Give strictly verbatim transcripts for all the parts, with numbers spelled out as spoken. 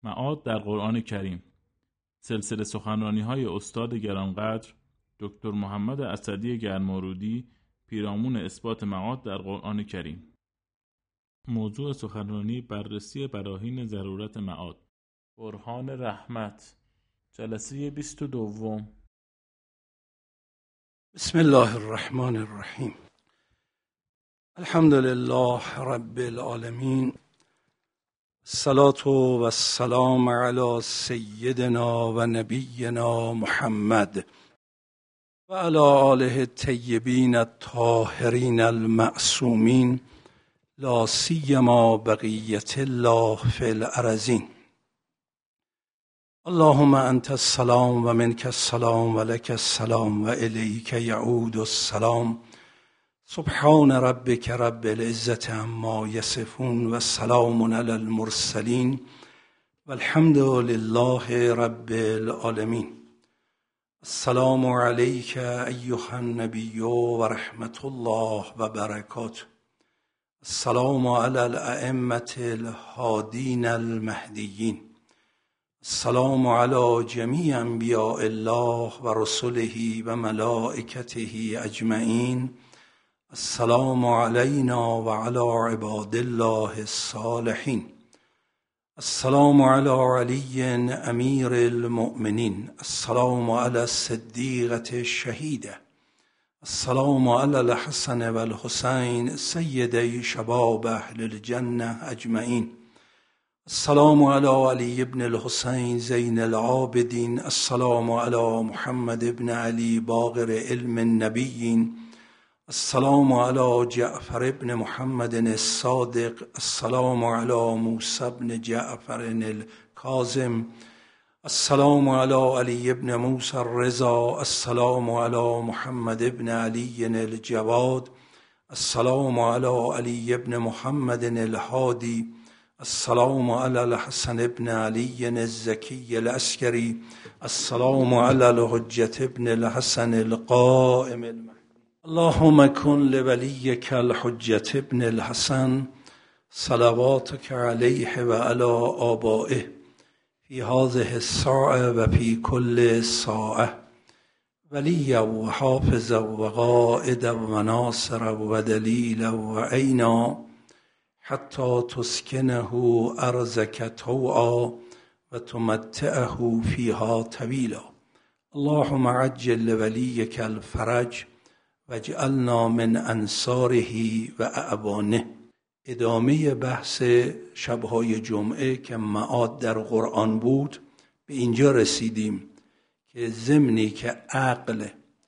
معاد در قرآن کریم، سلسله سخنرانی‌های استاد گرانقدر دکتر محمد اسدی گرمارودی، پیرامون اثبات معاد در قرآن کریم. موضوع سخنرانی بررسی براهین ضرورت معاد. برهان رحمت، جلسه بیست و دوم. بسم الله الرحمن الرحیم. الحمد لله رب العالمین، الصلاة و السلام علی سیدنا و نبینا محمد و علی آله الطیبین الطاهرین المعصومین، لا سیما بقیة الله فی الارضین. اللهم انت السلام و منک السلام و لک السلام و الیک یعود السلام. سبحان ربک رب العزة عما یصفون و سلام علی المرسلین و الحمد لله رب العالمین. السلام علیک ایها النبی و رحمت الله و برکاته. السلام علی الائمة الهادین المهدیین. السلام علی جمیع انبیاء الله و رسله و ملائکته اجمعین. السلام علینا و علی عباد الله الصالحین. السلام علی علی امیر المؤمنین. السلام علی الصدیقة الشهیده. السلام علی الحسن و الحسین سیدی شباب اهل الجنه اجمعین. السلام علی علی ابن الحسین زین العابدین. السلام علی محمد ابن علی باقر علم النبیین. السلام علی جعفر ابن محمد الصادق. السلام علی موسی ابن جعفر الکاظم. السلام علی علی ابن موسی الرضا. السلام علی محمد ابن علی الجواد. السلام علی علی ابن محمد الهادی. السلام علی الحسن ابن علی الزکی العسکری. السلام علی الحجة ابن الحسن القائم المهدی. اللهم کن لولیک الحجة ابن الحسن صلواتک علیه و علی آبائه فی هذه الساعة و فی کل ساعة ولیا و حافظا و قائدا و ناصرا و دلیلا و عینا حتی تسکنه ارضک طوعا و تمتعه فیها طویلا. اللهم عجل لولیک الفرج واجعلنا من انصاره و اعوانه. ادامه بحث شبهای جمعه که معاد در قرآن بود، به اینجا رسیدیم که ضمنی که عقل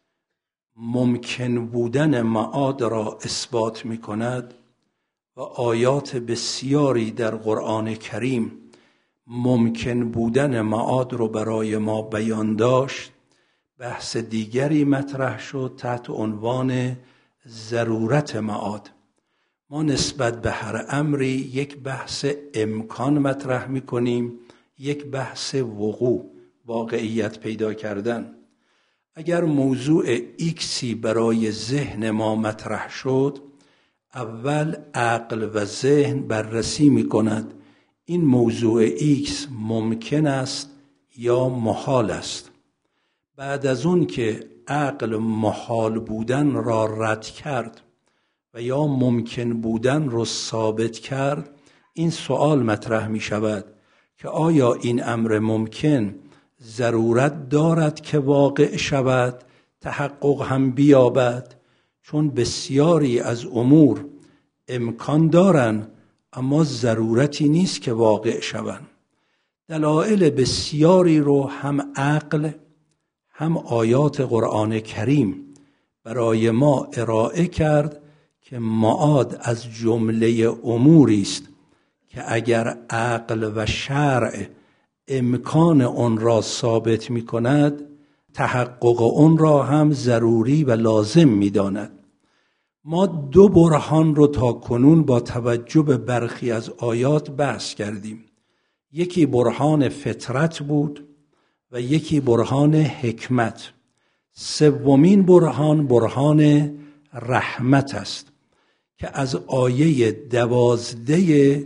ممکن بودن معاد را اثبات می کند و آیات بسیاری در قرآن کریم ممکن بودن معاد رو برای ما بیان داشت، بحث دیگری مطرح شد تحت عنوان ضرورت معاد. ما نسبت به هر امری یک بحث امکان مطرح می کنیم، یک بحث وقوع، واقعیت پیدا کردن. اگر موضوع ایکسی برای ذهن ما مطرح شد، اول عقل و ذهن بررسی می کند این موضوع ایکس ممکن است یا محال است. بعد از اون که عقل محال بودن را رد کرد و یا ممکن بودن را ثابت کرد، این سوال مطرح می شود که آیا این امر ممکن ضرورت دارد که واقع شود، تحقق هم بیابد؟ چون بسیاری از امور امکان دارن اما ضرورتی نیست که واقع شوند. دلایل بسیاری رو هم عقل هم آیات قرآن کریم برای ما ارائه کرد که معاد از جمله اموری است که اگر عقل و شرع امکان آن را ثابت می کند، تحقق آن را هم ضروری و لازم می داند. ما دو برهان رو تا کنون با توجه به برخی از آیات بحث کردیم. یکی برهان فطرت بود و یکی برهان حکمت. سومین برهان برهان رحمت است که از آیه دوازده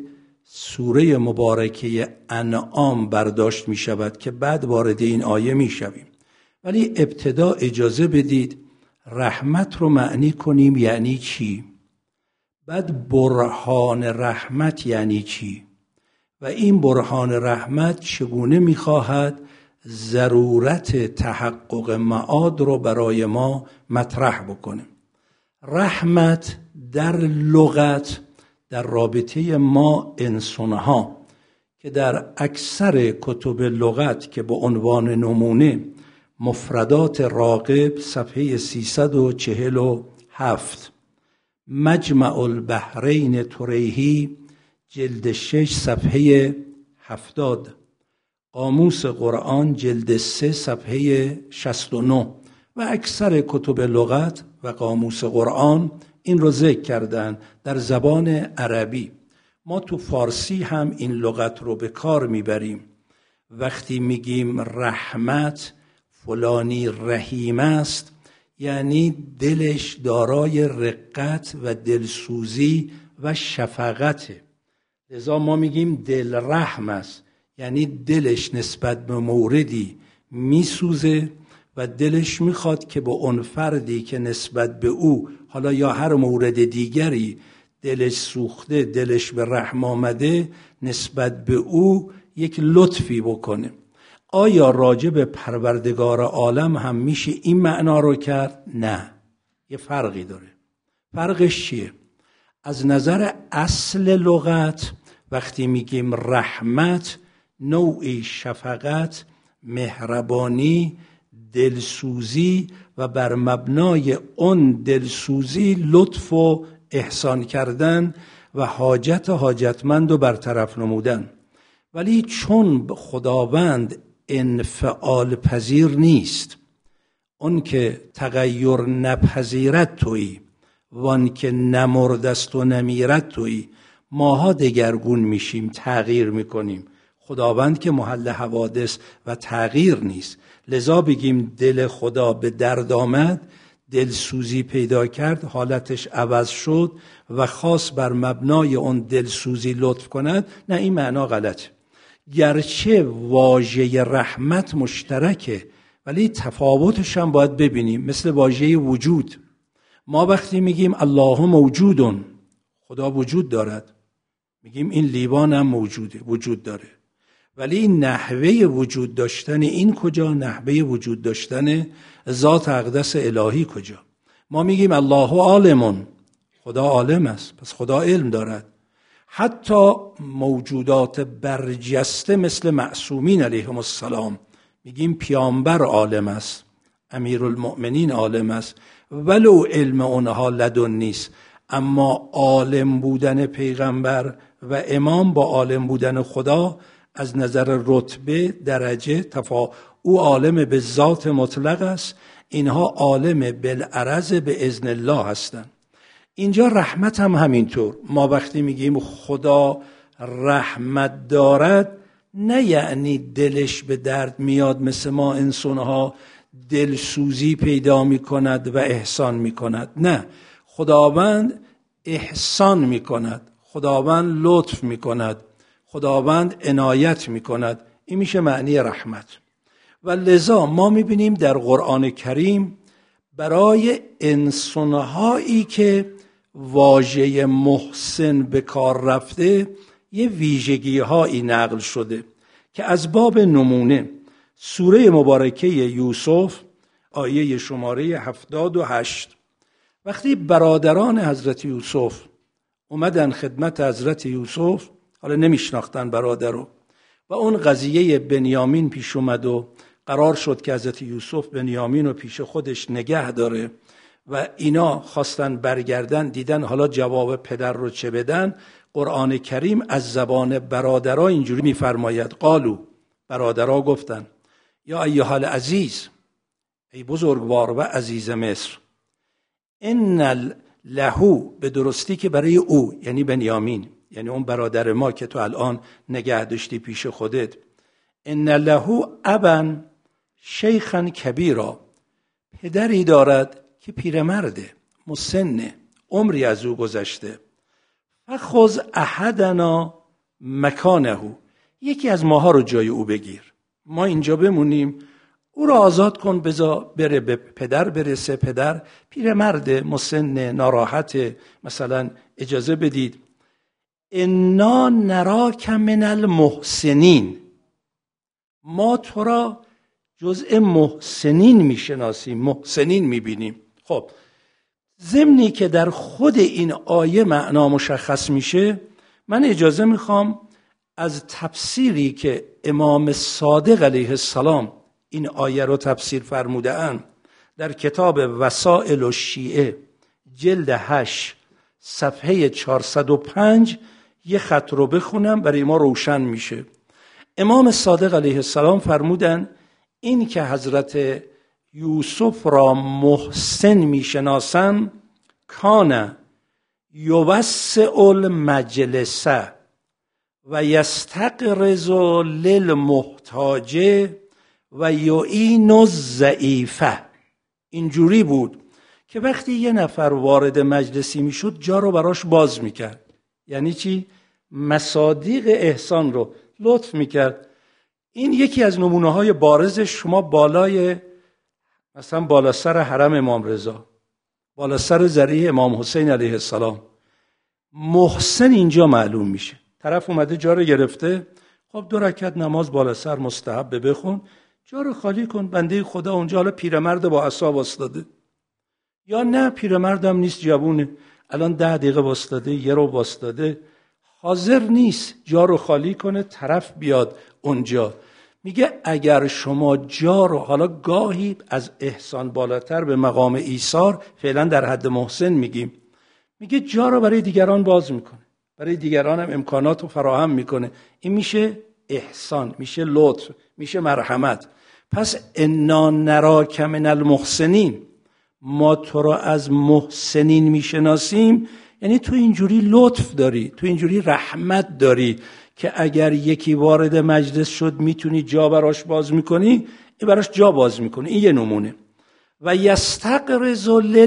سوره مبارکه انعام برداشت می شود که بعد وارد این آیه می شویم. ولی ابتدا اجازه بدید رحمت رو معنی کنیم یعنی چی؟ بعد برهان رحمت یعنی چی؟ و این برهان رحمت چگونه می خواهد ضرورت تحقق معاد رو برای ما مطرح بکنه. رحمت در لغت در رابطه ما انسانها که در اکثر کتب لغت که به عنوان نمونه مفردات راغب صفحه سیصد و چهل و هفت، مجمع البحرین تریهی جلد شش صفحه هفتاد، قاموس قرآن جلد سه صفحه شصت و نه و اکثر کتب لغت و قاموس قرآن این رو ذکر کردن در زبان عربی. ما تو فارسی هم این لغت رو به کار میبریم. وقتی میگیم رحمت فلانی رحیم است، یعنی دلش دارای رقت و دلسوزی و شفقته. لذا ما میگیم دل رحم است، یعنی دلش نسبت به موردی میسوزه و دلش میخواد که به اون فردی که نسبت به او حالا یا هر مورد دیگری دلش سوخته، دلش به رحم آمده، نسبت به او یک لطفی بکنه. آیا راجع به پروردگار عالم هم میشه این معنا رو کرد؟ نه، یه فرقی داره. فرقش چیه؟ از نظر اصل لغت وقتی میگیم رحمت، نوعی شفقت، مهربانی، دلسوزی و بر مبنای اون دلسوزی لطف و احسان کردن و حاجت حاجتمند و برطرف نمودن. ولی چون خداوند انفعال پذیر نیست، اون که تغییر نپذیرد تویی وان که نمردست و نمیرد تویی، ماها دگرگون میشیم، تغییر میکنیم. خداوند که محل حوادث و تغییر نیست. لذا بگیم دل خدا به درد آمد، دلسوزی پیدا کرد، حالتش عوض شد و خاص بر مبنای اون دلسوزی لطف کند. نه، این معنا غلطه. گرچه واژه رحمت مشترکه ولی تفاوتش هم باید ببینیم. مثل واژه وجود، ما وقتی میگیم الله موجودون، خدا وجود دارد، میگیم این لیوان هم موجوده، وجود داره. ولی نحوه وجود داشتن این کجا؟ نحوه وجود داشتن ذات اقدس الهی کجا؟ ما میگیم الله عالمون، خدا عالم است، پس خدا علم دارد. حتی موجودات برجسته مثل معصومین علیهم السلام میگیم پیامبر عالم است، امیرالمؤمنین عالم است، ولو علم اونها لدن نیست. اما عالم بودن پیغمبر و امام با عالم بودن خدا از نظر رتبه درجه تفا، او عالم به ذات مطلق است، اینها عالم بالعرض به اذن الله هستند. اینجا رحمت هم همینطور. ما وقتی میگیم خدا رحمت دارد، نه یعنی دلش به درد میاد مثل ما انسانها دلسوزی پیدا میکند و احسان میکند. نه، خداوند احسان میکند، خداوند لطف میکند، خداوند عنایت میکند. این میشه معنی رحمت. و لذا ما میبینیم در قرآن کریم برای انسانهایی که واژه محسن به کار رفته یه ویژگی هایی نقل شده که از باب نمونه سوره مبارکه یوسف آیه شماره هفتاد و هشت، وقتی برادران حضرت یوسف اومدن خدمت حضرت یوسف، حالا نمیشناختن برادر رو، و اون قضیه بنیامین پیش اومد و قرار شد که حضرت یوسف بنیامین رو پیش خودش نگه داره و اینا خواستن برگردن، دیدن حالا جواب پدر رو چه بدن. قرآن کریم از زبان برادرها اینجوری میفرماید قالو، برادرها گفتن یا ایها العزیز، ای بزرگوار و عزیز مصر، ان لهو، به درستی که برای او یعنی بنیامین، یعنی اون برادر ما که تو الان نگه داشتی پیش خودت، ان لهو ابا شیخا کبیرا، پدری دارد که پیرمرده، مسنه، عمری از او گذشته. فخذ احدنا مکانه، یکی از ماها رو جای او بگیر، ما اینجا بمونیم، او رو آزاد کن، بذار بره به پدر برسه. پدر پیرمرد مسن ناراحت، مثلا اجازه بدید انا نراک من المحسنین، ما تو را جزء محسنین میشناسیم، محسنین میبینیم. خب ضمنی که در خود این آیه معنا مشخص میشه، من اجازه میخوام از تفسیری که امام صادق علیه السلام این آیه رو تفسیر فرموده اند در کتاب وسائل الشیعه جلد هشت صفحه چهارصد و پنج یه خط رو بخونم، برای ما روشن میشه. امام صادق علیه السلام فرمودن این که حضرت یوسف را محسن میشناسن، کان یوسع المجلس و یستقرض للمحتاج و یعین الضعیفه. اینجوری بود که وقتی یه نفر وارد مجلسی میشد جا رو براش باز میکرد. یعنی چی؟ مصادیق احسان رو لطف میکرد. این یکی از نمونه های بارزش، شما بالای مثلا بالا سر حرم امام رضا، بالا سر ذریح امام حسین علیه السلام، محسن اینجا معلوم میشه. طرف اومده جا رو گرفته، خب دو رکعت نماز بالا سر مستحب بخون، جا رو خالی کن، بنده خدا اونجا حالا پیرمرد با عصا واسطاده، یا نه پیرمردم نیست جوونه، الان ده دقیقه واسطاده، یه رو واسطاده، حاضر نیست جا رو خالی کنه، طرف بیاد اونجا. میگه اگر شما جا رو، حالا گاهی از احسان بالاتر به مقام ایثار، فعلا در حد محسن میگیم، میگه جا رو برای دیگران باز میکنه، برای دیگران هم امکانات رو فراهم میکنه. این میشه احسان، میشه لطف، میشه مرحمت. پس انا نراک من المحسنین، ما تو را از محسنین میشناسیم، یعنی تو اینجوری لطف داری، تو اینجوری رحمت داری که اگر یکی وارد مجلس شد میتونی جا براش باز میکنی، این براش جا باز میکنی. این یه نمونه. و یستقرض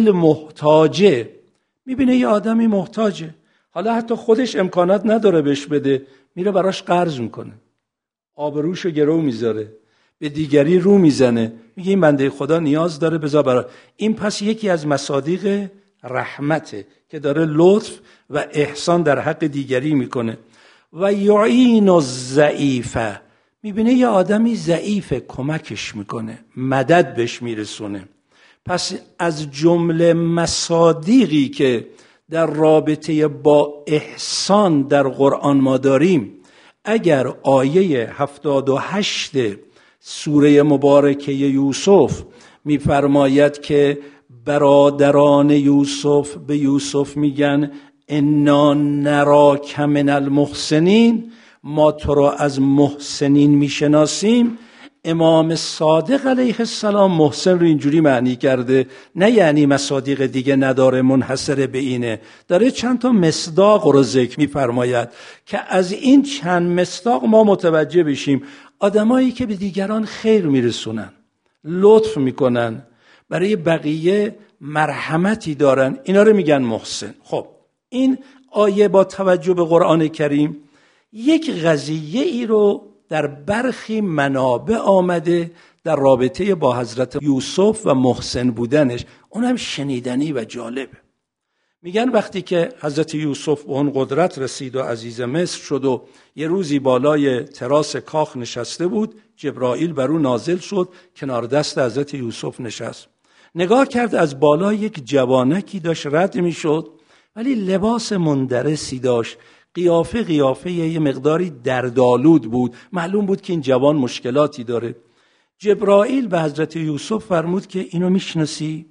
للمحتاج، میبینه یه آدمی محتاجه، حالا حتی خودش امکانات نداره بهش بده، میره براش قرض میکنه، آبروشو گرو میذاره، به دیگری رو میزنه، میگه این بنده خدا نیاز داره بذار برای این. پس یکی از مصادیق رحمته که داره لطف و احسان در حق دیگری میکنه. و یعین الضعیفه، میبینه یه آدمی ضعیفه، کمکش میکنه، مدد بهش میرسونه. پس از جمله مصادیقی که در رابطه با احسان در قرآن ما داریم، اگر آیه هفتاد و هشت سوره مبارکه یوسف میفرماید که برادران یوسف به یوسف میگن انا نراک من المحسنین، ما تو را از محسنین میشناسیم، امام صادق علیه السلام محسن رو اینجوری معنی کرده، نه یعنی مصادیق دیگه نداره، منحصر به اینه، داره چند تا مصداق رو ذکر میفرماید که از این چند مصداق ما متوجه بشیم آدمایی که به دیگران خیر میرسونن، لطف میکنن، برای بقیه مرحمتی دارن، اینا رو میگن محسن. خب این آیه با توجه به قرآن کریم یک قضیه ای رو در برخی منابع آمده در رابطه با حضرت یوسف و محسن بودنش، اونم شنیدنی و جالبه. میگن وقتی که حضرت یوسف به اون قدرت رسید و عزیز مصر شد و یه روزی بالای تراس کاخ نشسته بود، جبرائیل بر او نازل شد، کنار دست حضرت یوسف نشست، نگاه کرد از بالا یک جوانکی داشت رد میشد، ولی لباس مندرسی داشت، قیافه قیافه یه مقداری دردآلود بود، معلوم بود که این جوان مشکلاتی داره. جبرائیل به حضرت یوسف فرمود که اینو میشناسی؟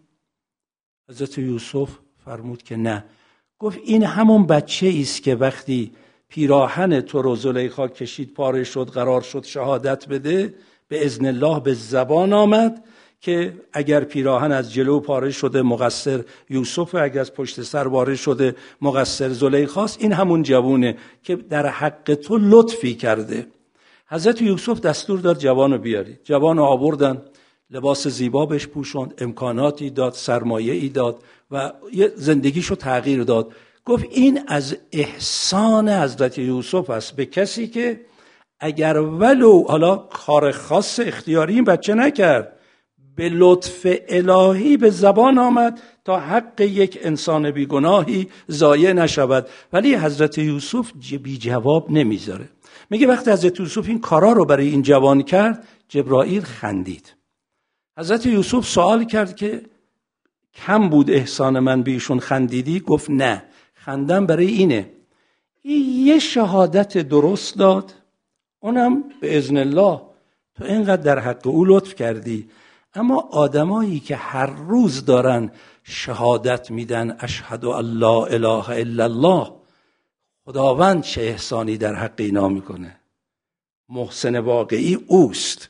حضرت یوسف فرمود که نه. گفت این همون بچه ایست که وقتی پیراهن تو رو زلیخا کشید پاره شد، قرار شد شهادت بده، به اذن الله به زبان آمد که اگر پیراهن از جلو پاره شده مقصر یوسف، اگر از پشت سر وارد شده مقصر زلیخاست. این همون جوونه که در حق تو لطفی کرده. حضرت یوسف دستور داد جوانو بیاری، جوانو آوردن، لباس زیبا بهش پوشوند، امکاناتی داد، سرمایه‌ای داد و یه زندگیشو تغییر داد. گفت این از احسان حضرت یوسف است به کسی که اگر ولو حالا کار خاص اختیاری این بچه نکرد، به لطف الهی به زبان آمد تا حق یک انسان بیگناهی ضایع نشود، ولی حضرت یوسف بی جواب نمیذاره. میگه وقتی حضرت یوسف این کارا رو برای این جوان کرد، جبرائیل خندید. حضرت یوسف سوال کرد که کم بود احسان من به ایشون خندیدی؟ گفت نه، خندم برای اینه این یه شهادت درست داد، اونم به اذن الله تو اینقدر در حق او لطف کردی، اما آدمایی که هر روز دارن شهادت میدن اشهد ان لا اله الا الله، خداوند چه احسانی در حق اینا میکنه. محسن واقعی اوست.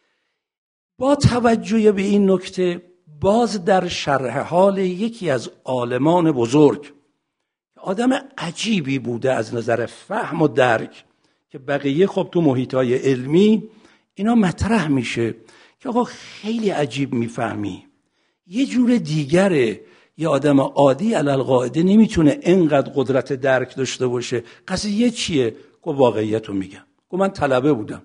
با توجه به این نکته باز در شرح حال یکی از عالمان بزرگ، آدم عجیبی بوده از نظر فهم و درک، که بقیه خب تو محیطای علمی اینا مطرح میشه که آقا خیلی عجیب میفهمی، یه جور دیگره، یه آدم عادی علالقاعده نمیتونه اینقدر قدرت درک داشته باشه. قضیه چیه؟ گفت واقعیت رو میگم. گفت من طلبه بودم،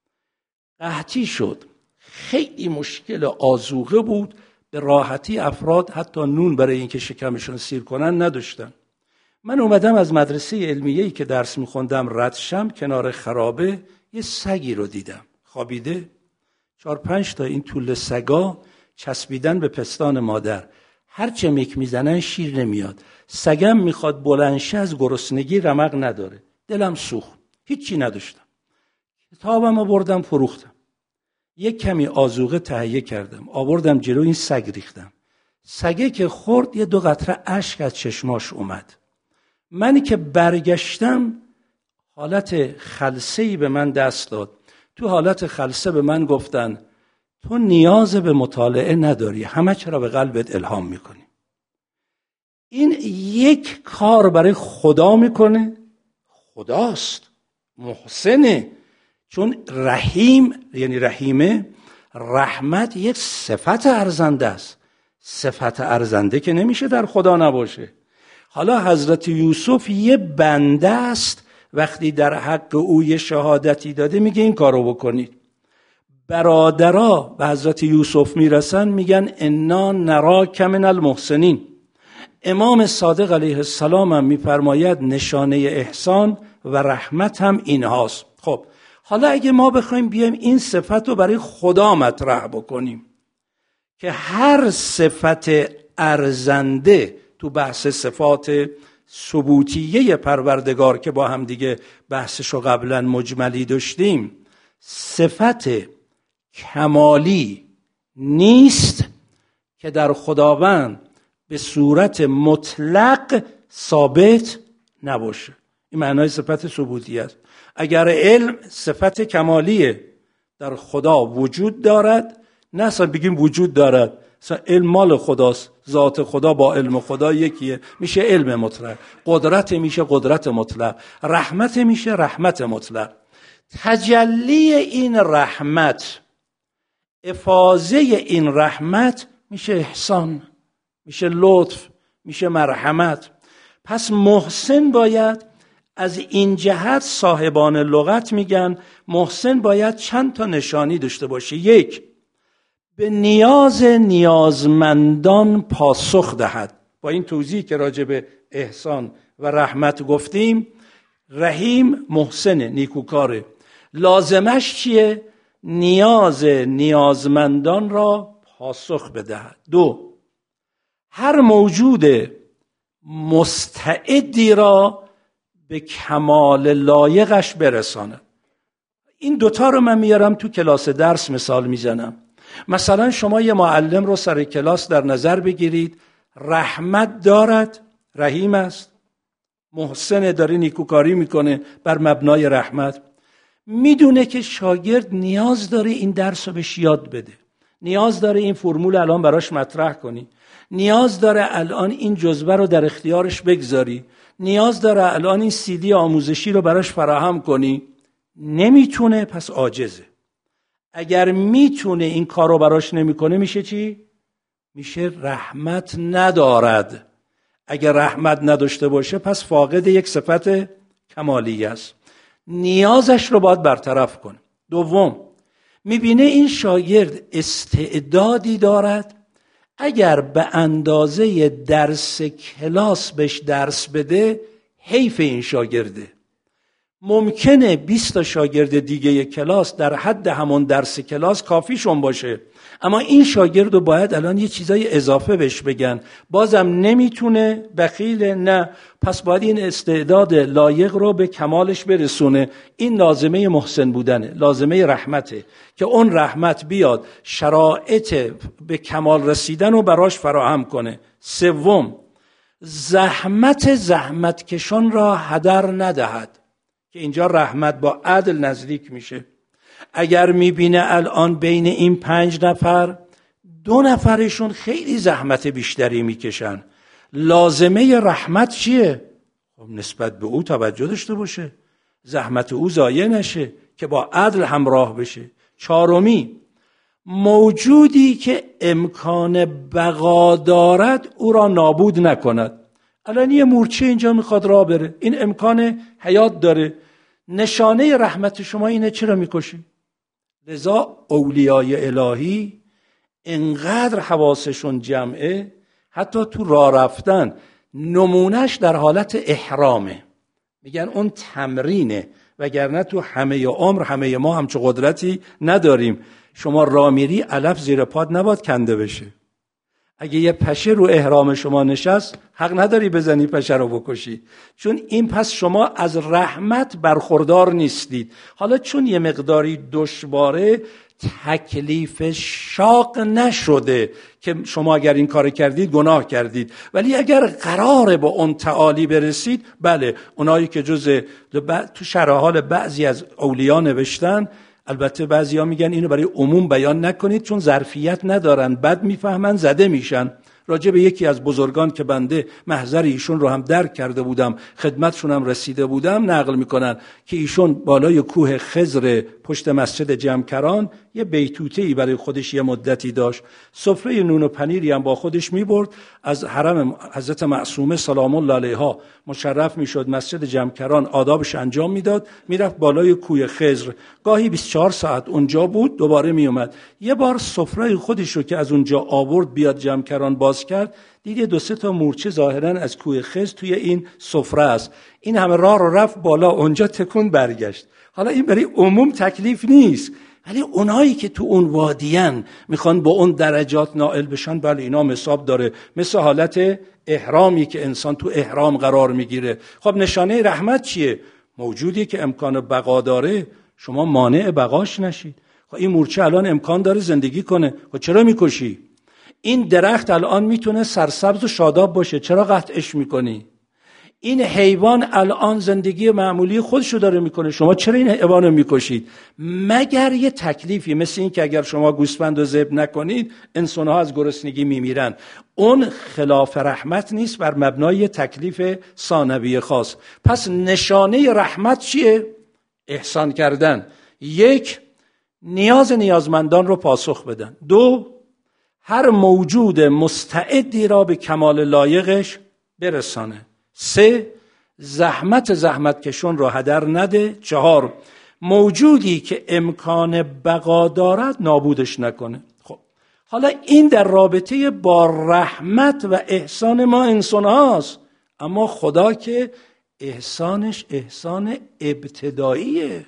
قحطی شد، خیلی مشکل آذوقه بود، به راحتی افراد حتی نون برای اینکه شکمشون سیر کنن نداشتن. من اومدم از مدرسه علمیه‌ای که درس میخوندم رد شم، کنار خرابه یه سگی رو دیدم خوابیده، چهار پنج تا این طول سگا چسبیدن به پستان مادر، هر چه میک میزنن شیر نمیاد. سگم میخواد بلندشه، از گرسنگی رمق نداره. دلم سوخت، هیچی نداشتم، کتابم رو بردم فروختم، یک کمی آذوقه تهیه کردم، آوردم جلو این سگ ریختم. سگه که خورد یه دو قطره اشک از چشماش اومد. منی که برگشتم حالت خلسه‌ای به من دست داد. تو حالت خلسه به من گفتن تو نیاز به مطالعه نداری، همه چرا به قلبت الهام میکنی. این یک کار برای خدا میکنه، خداست، محسنه، چون رحیم یعنی رحیمه. رحمت یک صفت ارزنده است، صفت ارزنده که نمیشه در خدا نباشه. حالا حضرت یوسف یه بنده است، وقتی در حق او یه شهادتی داده میگه این کارو بکنید. برادرها به حضرت یوسف میرسن میگن انا نراک من المحسنین. امام صادق علیه السلام هم میفرماید نشانه احسان و رحمت هم اینهاست. خب حالا اگه ما بخوایم بیایم این صفت رو برای خدا مطرح بکنیم که هر صفت ارزنده تو بحث صفات ثبوتیه پروردگار که با هم دیگه بحثشو قبلا مجملی داشتیم، صفت کمالی نیست که در خداوند به صورت مطلق ثابت نباشه. این معنای صفت ثبوتیه است. اگر علم صفت کمالیه در خدا وجود دارد، نه اصلا بگیم وجود دارد، اصلا علم مال خداست، ذات خدا با علم خدا یکیه، میشه علم مطلق. قدرت میشه قدرت مطلق، رحمت میشه رحمت مطلق. تجلی این رحمت، افاضه این رحمت میشه احسان، میشه لطف، میشه مرحمت. پس محسن باید از این جهت، صاحبان لغت میگن محسن باید چند تا نشانی داشته باشه. یک، به نیاز نیازمندان پاسخ دهد. با این توضیح که راجع به احسان و رحمت گفتیم، رحیم محسن نیکوکاره، لازمش چیه؟ نیاز نیازمندان را پاسخ بدهد. دو، هر موجود مستعدی را به کمال لایقش برساند. این دوتا رو من میارم تو کلاس درس مثال میزنم. مثلا شما یه معلم رو سر کلاس در نظر بگیرید، رحمت دارد، رحیم است، محسن، داره نیکوکاری میکنه بر مبنای رحمت، میدونه که شاگرد نیاز داره این درس رو بهش یاد بده، نیاز داره این فرمول الان براش مطرح کنی، نیاز داره الان این جزوه رو در اختیارش بگذاری، نیاز داره الان این سیدی آموزشی رو براش فراهم کنی. نمیتونه، پس عاجزه. اگر میتونه این کار رو براش نمیکنه، میشه چی؟ میشه رحمت ندارد. اگر رحمت نداشته باشه پس فاقد یک صفت کمالی است. نیازش رو باید برطرف کنه. دوم، میبینه این شاگرد استعدادی دارد، اگر به اندازه درس کلاس بهش درس بده حیف این شاگرده. ممکنه بیست تا شاگرد دیگه کلاس در حد همون درس کلاس کافیشون باشه، اما این شاگرد رو باید الان یه چیزای اضافه بهش بگن، بازم نمیتونه، بخیل، نه، پس باید این استعداد لایق رو به کمالش برسونه. این لازمه محسن بودنه، لازمه رحمته که اون رحمت بیاد شرایط به کمال رسیدن رو براش فراهم کنه. سوم، زحمت زحمت کشان را هدر ندهد، که اینجا رحمت با عدل نزدیک میشه. اگر میبینه الان بین این پنج نفر دو نفرشون خیلی زحمت بیشتری میکشن، لازمه رحمت چیه؟ خب نسبت به او توجه داشته باشه، زحمت او ضایع نشه، که با عدل همراه بشه. چهارمی، موجودی که امکان بقا دارد او را نابود نکند. الان یه مورچه اینجا میخواد راه بره، این امکان حیات داره، نشانه رحمت شما اینه، چرا میکشی؟ لذا اولیای الهی انقدر حواسشون جمعه، حتی تو راه رفتن نمونش در حالت احرامه، میگن اون تمرینه، وگرنه تو همه عمر همه ما همچو قدرتی نداریم. شما راه میری علف زیر پات نباید کنده بشه. اگه یه پشه رو احرام شما نشست حق نداری بزنی پشه رو بکشی، چون این پس شما از رحمت برخوردار نیستید. حالا چون یه مقداری دشواره، تکلیف شاق نشده که شما اگر این کار کردید گناه کردید، ولی اگر قراره با اون تعالی برسید، بله، اونایی که جز تو شرح حال بعضی از اولیاء نوشتن، البته بعضیا میگن اینو برای عموم بیان نکنید چون ظرفیت ندارن، بد میفهمن، زده میشن. راجع به یکی از بزرگان که بنده محضر ایشون رو هم درک کرده بودم، خدمتشون هم رسیده بودم، نقل میکنن که ایشون بالای کوه خضر پشت مسجد جمکران یه بیتوته‌ای برای خودش یه مدتی داشت، سفره نون و پنیری هم با خودش میبرد، از حرم حضرت معصومه سلام الله علیها مشرف میشد، مسجد جمکران آدابش انجام میداد، میرفت بالای کوه خضر، گاهی بیست و چهار ساعت اونجا بود، دوباره میومد. یه بار سفره خودش رو که از اونجا آورد بیاد جمکران باز کرد، دید دو سه تا مورچه ظاهرا از کوه خضر توی این سفره است. این همه راه رو رفت بالا، اونجا تکون برگشت. حالا این برای عموم تکلیف نیست، ولی اونایی که تو اون وادیان میخوان با اون درجات نائل بشن، بله اینا حساب داره، مثل حالت احرامی که انسان تو احرام قرار میگیره. خب نشانه رحمت چیه؟ موجودی که امکان بقا داره، شما مانع بقاش نشید. خب این مورچه الان امکان داره زندگی کنه، خب چرا میکشی؟ این درخت الان میتونه سرسبز و شاداب باشه، چرا قطعش میکنی؟ این حیوان الان زندگی معمولی خودشو داره میکنه، شما چرا این حیوان رو میکشید؟ مگر یه تکلیفی، مثل این که اگر شما گوسفند رو ذبح نکنید انسان‌ها از گرسنگی میمیرن. اون خلاف رحمت نیست، بر مبنای تکلیف ثانوی خاص. پس نشانه رحمت چیه؟ احسان کردن. یک، نیاز نیازمندان رو پاسخ بدن. دو، هر موجود مستعدی را به کمال لایقش برسانه. سه، زحمت زحمت کشون را هدر نده. چهار، موجودی که امکان بقا دارد نابودش نکنه. خب حالا این در رابطه با رحمت و احسان ما انسان هاست، اما خدا که احسانش احسان ابتداییه.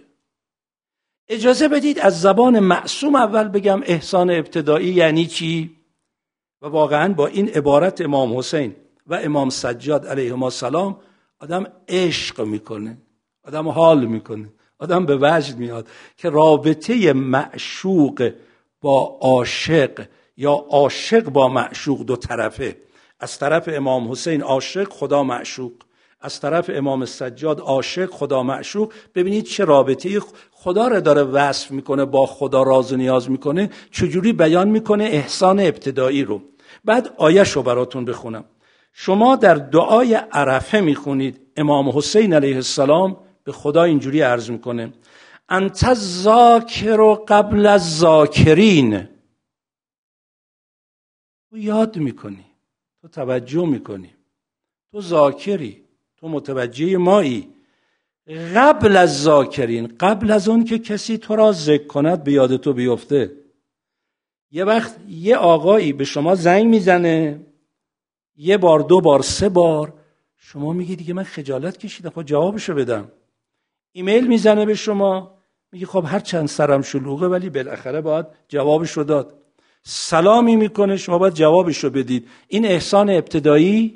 اجازه بدید از زبان معصوم اول بگم احسان ابتدایی یعنی چی؟ و واقعا با این عبارت امام حسین و امام سجاد علیهما السلام آدم عشق میکنه، آدم حال میکنه، آدم به وجد میاد که رابطه معشوق با عاشق یا عاشق با معشوق دو طرفه. از طرف امام حسین عاشق، خدا معشوق، از طرف امام سجاد عاشق، خدا معشوق. ببینید چه رابطه خدا را داره وصف میکنه، با خدا راز و نیاز میکنه، چجوری بیان میکنه احسان ابتدایی رو. بعد آیه شو براتون بخونم. شما در دعای عرفه میخونید امام حسین علیه السلام به خدا اینجوری عرض میکنه: انت الذاکر قبل الذاکرین. تو یاد میکنی، تو توجه میکنی، تو ذاکری، تو متوجه مایی. قبل از ذاکرین، قبل از اون که کسی تو را ذکر کند به یاد تو بیفته. یه وقت یه آقایی به شما زنگ میزنه، یه بار دو بار سه بار، شما میگی دیگه من خجالت کشیدم، خب جوابشو بدم. ایمیل میزنه به شما، میگی خب هر چند سرم شلوغه ولی بالاخره باید جوابشو داد. سلامی میکنه، شما باید جوابشو بدید. این احسان ابتدایی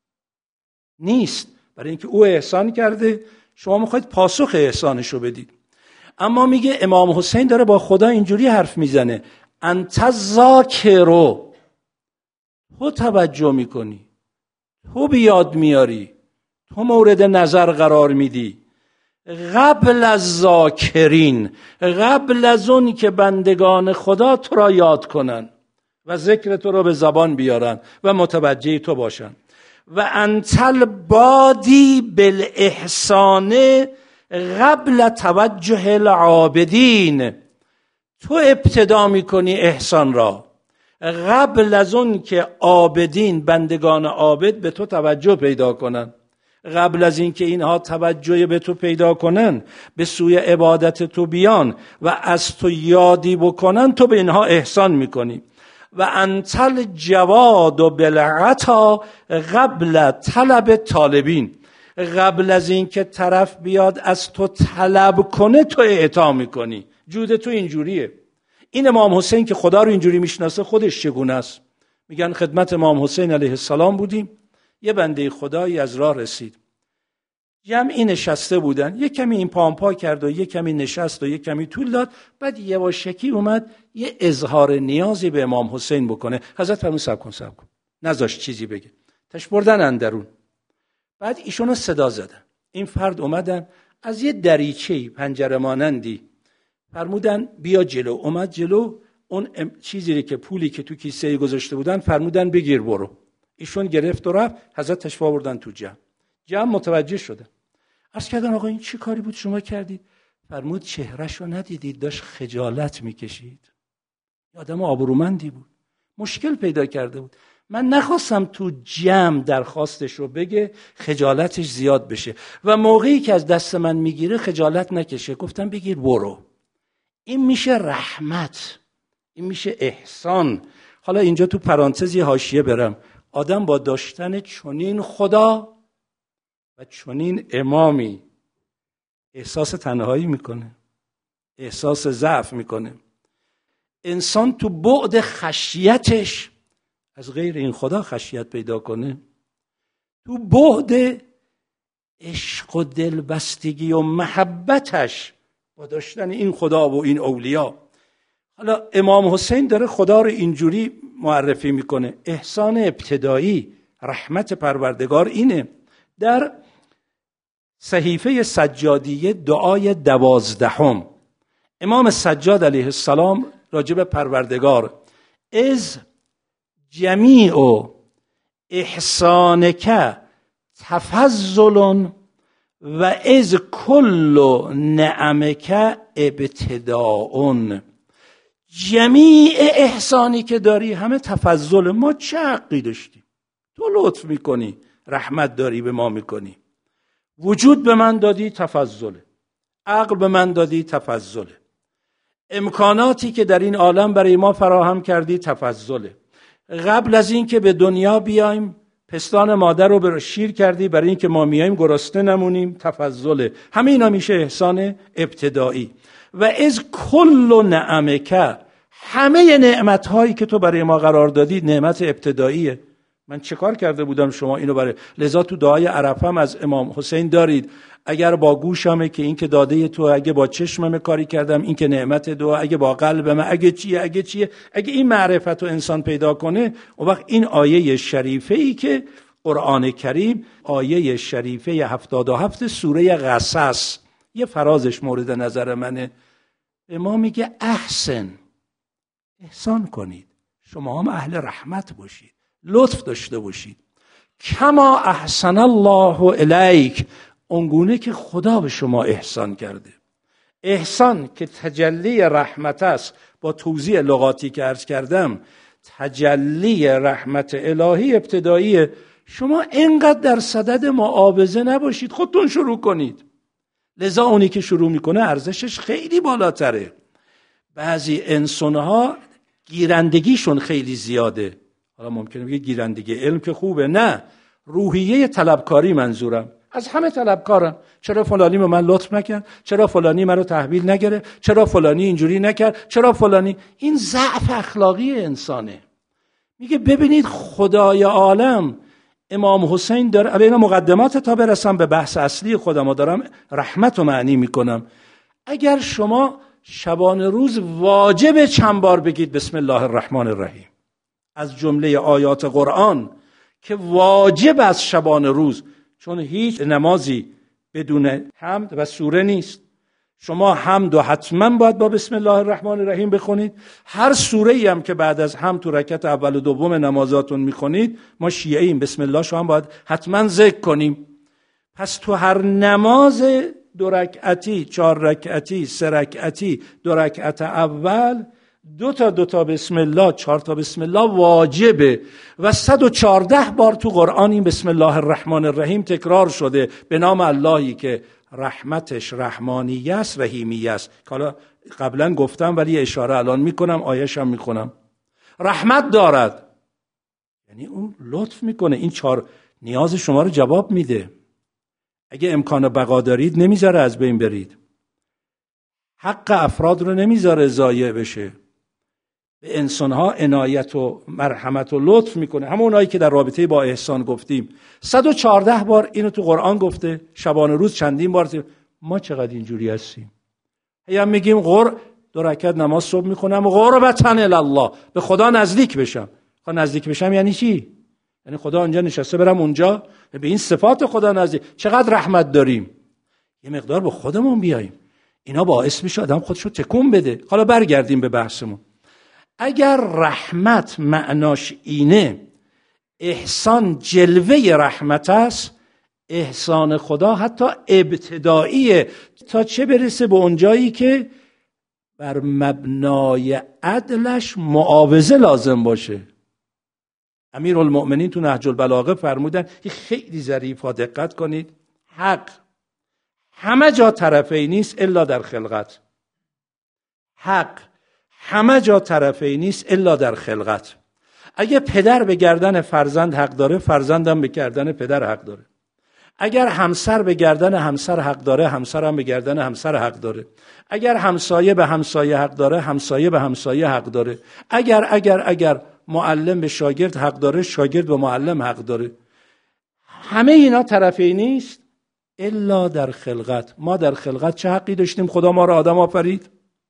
نیست، برای اینکه او احسان کرده شما میخواید پاسخ احسانشو بدید. اما میگه امام حسین داره با خدا اینجوری حرف میزنه، انت ذاکرو، تو توجه میکنی، تو بیاد میاری، تو مورد نظر قرار میدی. قبل از ذاکرین، قبل از اون که بندگان خدا تو را یاد کنن و ذکر تو را به زبان بیارن و متوجه تو باشن. و انتل بادی بالاحسان قبل توجه العابدین، تو ابتدا میکنی احسان را قبل از اون که عابدین، بندگان عابد به تو توجه پیدا کنن. قبل از این که اینها توجه به تو پیدا کنن، به سوی عبادت تو بیان و از تو یادی بکنن، تو به اینها احسان میکنی. و انتل جواد و بالعطا قبل طلب طالبین، قبل از این که طرف بیاد از تو طلب کنه تو اعطا میکنی. جود تو اینجوریه. این امام حسین که خدا رو اینجوری میشناسه خودش چگونه است؟ میگن خدمت امام حسین علیه السلام بودیم، یه بنده خدایی از راه رسید، جمعی نشسته بودن، یه کمی این پامپا کرد و یه کمی نشست و یه کمی طول داد، بعد یواشکی اومد یه اظهار نیازی به امام حسین بکنه. حضرت فرمود صبر کن صبر کن، نذاشت چیزی بگه، تش بردن اندرون. بعد ایشونو صدا زدن، این فرد اومدن از یه دریچه‌ای پنجره مانندی فرمودن بیا جلو. اومد جلو، اون چیزی که پولی که تو کیسه گذاشته بودن فرمودن بگیر برو. ایشون گرفت و رفت. حضرت تشریف آوردن تو جمع. جمع متوجه شدن، عرض کردن آقا این چی کاری بود شما کردید؟ فرمود چهرهشو ندیدید، داشت خجالت میکشید. آدم آبرومندی بود، مشکل پیدا کرده بود. من نخواستم تو جمع درخواستش رو بگه خجالتش زیاد بشه و موقعی که از دست من میگیره خجالت نکشه، گفتم بگیر برو. این میشه رحمت، این میشه احسان. حالا اینجا تو پرانتز یه حاشیه برم، آدم با داشتن چنین خدا و چنین امامی احساس تنهایی میکنه، احساس ضعف میکنه. انسان تو بعد خشیتش از غیر این خدا خشیت پیدا کنه، تو بعد عشق و دلبستگی و محبتش با داشتن این خدا و این اولیا. حالا امام حسین داره خدا رو اینجوری معرفی میکنه، احسان ابتدایی، رحمت پروردگار اینه. در صحیفه سجادیه دعای دوازدهم امام سجاد علیه السلام راجب پروردگار، از جمیع احسانک تفضل و از کل نعمک ابتداء، جمیع احسانی که داری همه تفضل. ما چه حقی داشتیم؟ تو لطف میکنی، رحمت داری به ما میکنی، وجود به من دادی تفضله، عقل به من دادی تفضله، امکاناتی که در این عالم برای ما فراهم کردی تفضله. قبل از این که به دنیا بیایم پستان مادر رو به شیر کردی برای این که ما میایم گرسنه نمونیم تفضله. همه اینا میشه احسان ابتدایی. و از کل نعمک، همه نعمت هایی که تو برای ما قرار دادی نعمت ابتداییه. من چه کار کرده بودم شما اینو برای؟ لذا تو دعای عرفه هم از امام حسین دارید، اگر با گوشمه که این که داده تو، اگه با چشمم کاری کردم این که نعمت دو، اگه با قلبم، اگه چیه اگه چیه اگه این معرفت رو انسان پیدا کنه، اون وقت این آیه شریفه ای که قرآن کریم، آیه شریفه هفتاد و هفت سوره قصص، یه فرازش مورد نظر منه. امام میگه احسن، احسان کنید، شما هم اهل رحمت باشید، لطف داشته باشید. کما احسن الله الیک، اونگونه که خدا به شما احسان کرده. احسان که تجلی رحمت است، با توضیح لغاتی که عرض کردم، تجلی رحمت الهی ابتداییه شما اینقدر در صدد معاوضه نباشید، خودتون شروع کنید. لذا اونی که شروع میکنه ارزشش خیلی بالاتره. بعضی انسانها گیرندگیشون خیلی زیاده. حالا ممکنه بگه گیرندگی علم که خوبه، نه، روحیه طلبکاری منظورم. از همه طلبکارم. چرا فلانی به من لطف نکرد؟ چرا فلانی من رو تحویل نگرفت؟ چرا فلانی اینجوری نکرد؟ چرا فلانی؟ این ضعف اخلاقی انسانه. میگه ببینید خدای عالم امام حسین داره، علینا مقدمات تا برسم به بحث اصلی خودم دارم رحمت رو معنی میکنم. اگر شما شبانه روز واجب چند بار بگید بسم الله الرحمن الرحیم، از جمله آیات قرآن که واجب از شبانه روز، چون هیچ نمازی بدون حمد و سوره نیست. شما حمد و حتما باید با بسم الله الرحمن الرحیم بخونید. هر سوره ای هم که بعد از حمد تو رکعت اول و دوم نمازاتون میخونید، ما شیعه ایم، بسم الله شما هم باید حتما ذکر کنیم. پس تو هر نماز دو رکعتی، چهار رکعتی، سه رکعتی، دو رکعت اول دو تا دو تا بسم الله، چهار تا بسم الله واجبه و صد و چهارده بار تو قرآن این بسم الله الرحمن الرحیم تکرار شده به نام اللهی که رحمتش رحمانیه است، رحیمیه است. حالا قبلا گفتم ولی اشاره الان میکنم، آیه‌ش هم میکنم. رحمت دارد یعنی اون لطف میکنه، این چهار نیاز شما رو جواب میده. اگه امکان بقا دارید نمیذاره از بین برید، حق افراد رو نمیذاره ضایع بشه، به انسانها عنایت و مرحمت و لطف میکنه. همون اونایی که در رابطه با احسان گفتیم، صد و چهارده بار اینو تو قرآن گفته، شبانه روز چندین بار. ما چقدر اینجوری هستیم؟ هی میگیم غر دو رکعت نماز صبح میخونم قربتن الله، به خدا نزدیک بشم. خدا نزدیک بشم یعنی چی؟ یعنی خدا اونجا نشسته برم اونجا به این صفات خدا نزدیک. چقدر رحمت داریم، یه مقدار به خودمون بیاییم. اینا باعث میشه آدم خودشو تکون بده. حالا برگردیم به بحثمون. اگر رحمت معناش اینه احسان جلوه رحمت است، احسان خدا حتی ابتداییه تا چه برسه به اونجایی که بر مبنای عدلش معاوضه لازم باشه. امیرالمؤمنین تو نهج البلاغه فرمودن، این خیلی ظریفا دقت کنید، حق همه جا طرفی نیست الا در خلقت. حق همه جا طرفی نیست الا در خلقت. اگه پدر به گردن فرزند حق داره، فرزندم به گردن پدر حق داره. اگر همسر به گردن همسر حق داره، همسرم به گردن همسر حق داره. اگر همسایه به همسایه حق داره، همسایه به همسایه حق داره. اگر اگر اگر معلم به شاگرد حق داره، شاگرد به معلم حق داره. همه اینا طرفی نیست الا در خلقت. ما در خلقت چه حقی داشتیم؟ خدا ما را آدم آفرید.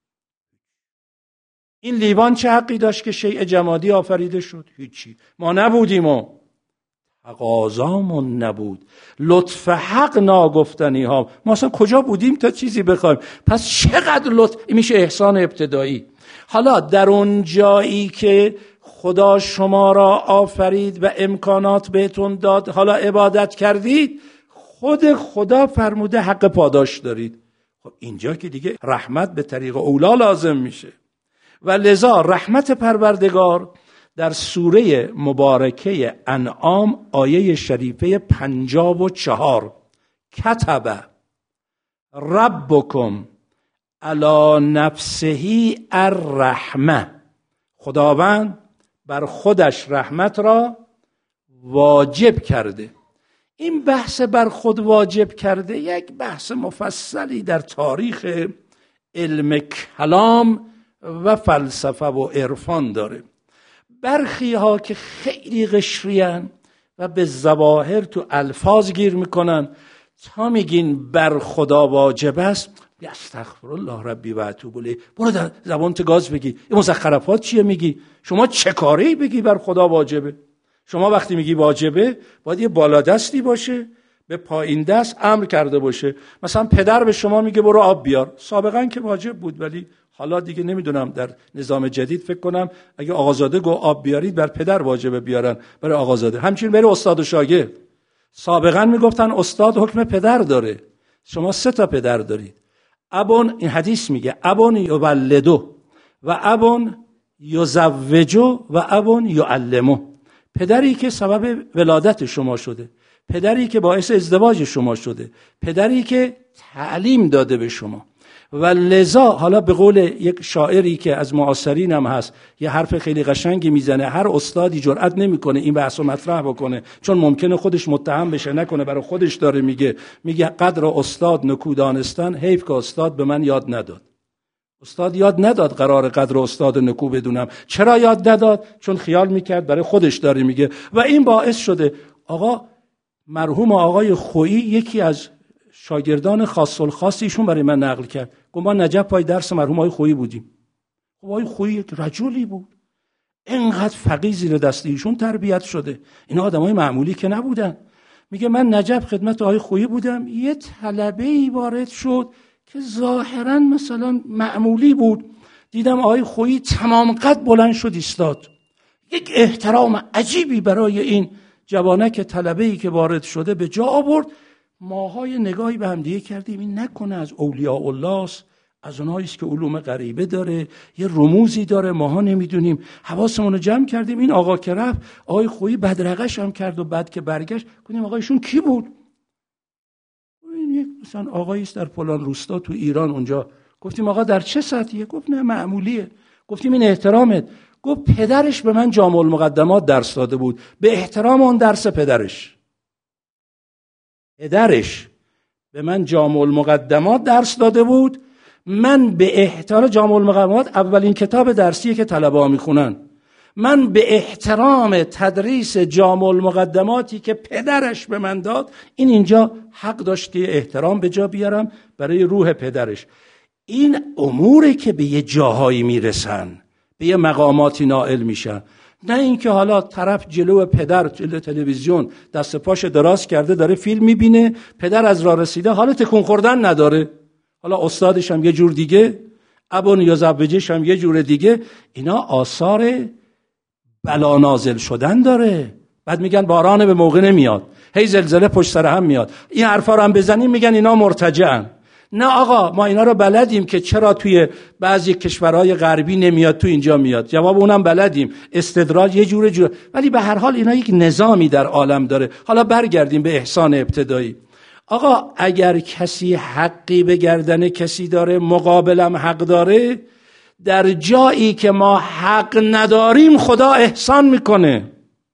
این لیوان چه حقی داشت که شیء جمادی آفریده شد؟ هیچی. ما نبودیم و تقاضامون نبود. لطف حق ناگفتنی ها. ما اصلا کجا بودیم تا چیزی بخوایم؟ پس چقدر لطف، این میشه احسان ابتدایی. حالا در اون جایی که خدا شما را آفرید و امکانات بهتون داد، حالا عبادت کردید، خود خدا فرموده حق پاداش دارید. خب اینجا که دیگه رحمت به طریق اولا لازم میشه و لذا رحمت پروردگار در سوره مبارکه انعام آیه شریفه پنجاب و چهار، کتب ربکم علی نفسه الرحمه، خداوند بر خودش رحمت را واجب کرده. این بحث بر خود واجب کرده یک بحث مفصلی در تاریخ علم کلام و فلسفه و عرفان داره. برخی ها که خیلی قشریان و به ظواهر تو الفاظ گیر میکنن، تا میگین بر خدا واجب است، استغفر الله ربی و اتوب الیه، برو در زبان گاز بگی. این مسخرفات چیه میگی؟ شما چه کاری بگی بر خدا واجبه؟ شما وقتی میگی واجبه باید یه بالا دستی باشه، به پایین دست امر کرده باشه. مثلا پدر به شما میگه برو آب بیار، سابقا که واجب بود ولی حالا دیگه نمیدونم در نظام جدید فکر کنم اگه آقازاده گو آب بیارید بر پدر واجبه بیارن برای آقازاده. همچنین برای استاد و شاگرد، سابقا میگفتن استاد حکم پدر داره. شما سه تا پدر دارید. ابون، این حدیث میگه ابون یولدو و ابون یزوجو و ابون یعلمو. پدری که سبب ولادت شما شده، پدری که باعث ازدواج شما شده، پدری که تعلیم داده به شما. و لذا حالا به قول یک شاعری که از معاصرین هم هست یه حرف خیلی قشنگی میزنه، هر استادی جرئت نمیکنه این بحثو مطرح بکنه چون ممکنه خودش متهم بشه، نکنه برای خودش داره میگه، میگه قدر استاد نکودانستن، حیف که استاد به من یاد نداد. استاد یاد نداد قرار قدر استاد نکو بدونم. چرا یاد نداد؟ چون خیال میکرد برای خودش داره میگه. و این باعث شده آقا مرحوم آقای خویی یکی از شاگردان خاص الخاص ایشون برای من نقل کرد، گفت ما نجف پای درس مرحوم آقای خویی بودیم. خب آقای خویی یک رجلی بود، اینقدر فقیه زیر دست ایشون تربیت شده، اینا آدمای معمولی که نبودن. میگه من نجف خدمت آقای خویی بودم، یه طلبه‌ای وارد شد که ظاهرا مثلا معمولی بود، دیدم آقای خویی تمام قد بلند شد ایستاد، یک احترام عجیبی برای این جوانک طلبه‌ای که وارد شده به جا آورد. ماهای نگاهی به هم دیگه کردیم این نکنه از اولیاء الله است، از اونایی است که علوم غریبه داره، یه رموزی داره ماها نمیدونیم. حواسمون رو جمع کردیم، این آقا که رفت آقای خویی بدرقش هم کرد و بعد که برگشت گفتیم آقایشون کی بود؟ این یک مثلا آقایی است در فلان روستا تو ایران اونجا. گفتیم آقا در چه سطحیه؟ گفت نه معمولیه. گفتیم این احترامت؟ گفت پدرش به من جامع المقدمات درس داده بود، به احترام اون درس پدرش. پدرش به من جامع المقدمات درس داده بود، من به احترام جامع المقدمات اولین کتاب درسیه که طلبه‌ها میخونن، من به احترام تدریس جامع المقدماتی که پدرش به من داد، این اینجا حق داشت که احترام به جا بیارم برای روح پدرش. این اموره که به یه جاهایی میرسن، به یه مقاماتی نائل میشن. نه اینکه حالا طرف جلو پدر جلو تلویزیون دست پاش دراز کرده داره فیلم میبینه، پدر از راه رسیده حالا تکون خوردن نداره، حالا استادش هم یه جور دیگه، ابون یا زوجش هم یه جور دیگه. اینا آثار بلا نازل شدن داره. بعد میگن باران به موقع نمیاد، هی زلزله پشت سر هم میاد. این حرفا رو هم بزنیم میگن اینا مرتجعن. نه آقا ما اینا رو بلدیم که چرا توی بعضی کشورهای غربی نمیاد تو اینجا میاد، جواب اونم بلدیم، استدلال یه جوره جوره، ولی به هر حال اینا یک نظامی در عالم داره. حالا برگردیم به احسان ابتدایی. آقا اگر کسی حقی به گردن کسی داره، مقابلم حق داره، در جایی که ما حق نداریم خدا احسان میکنه،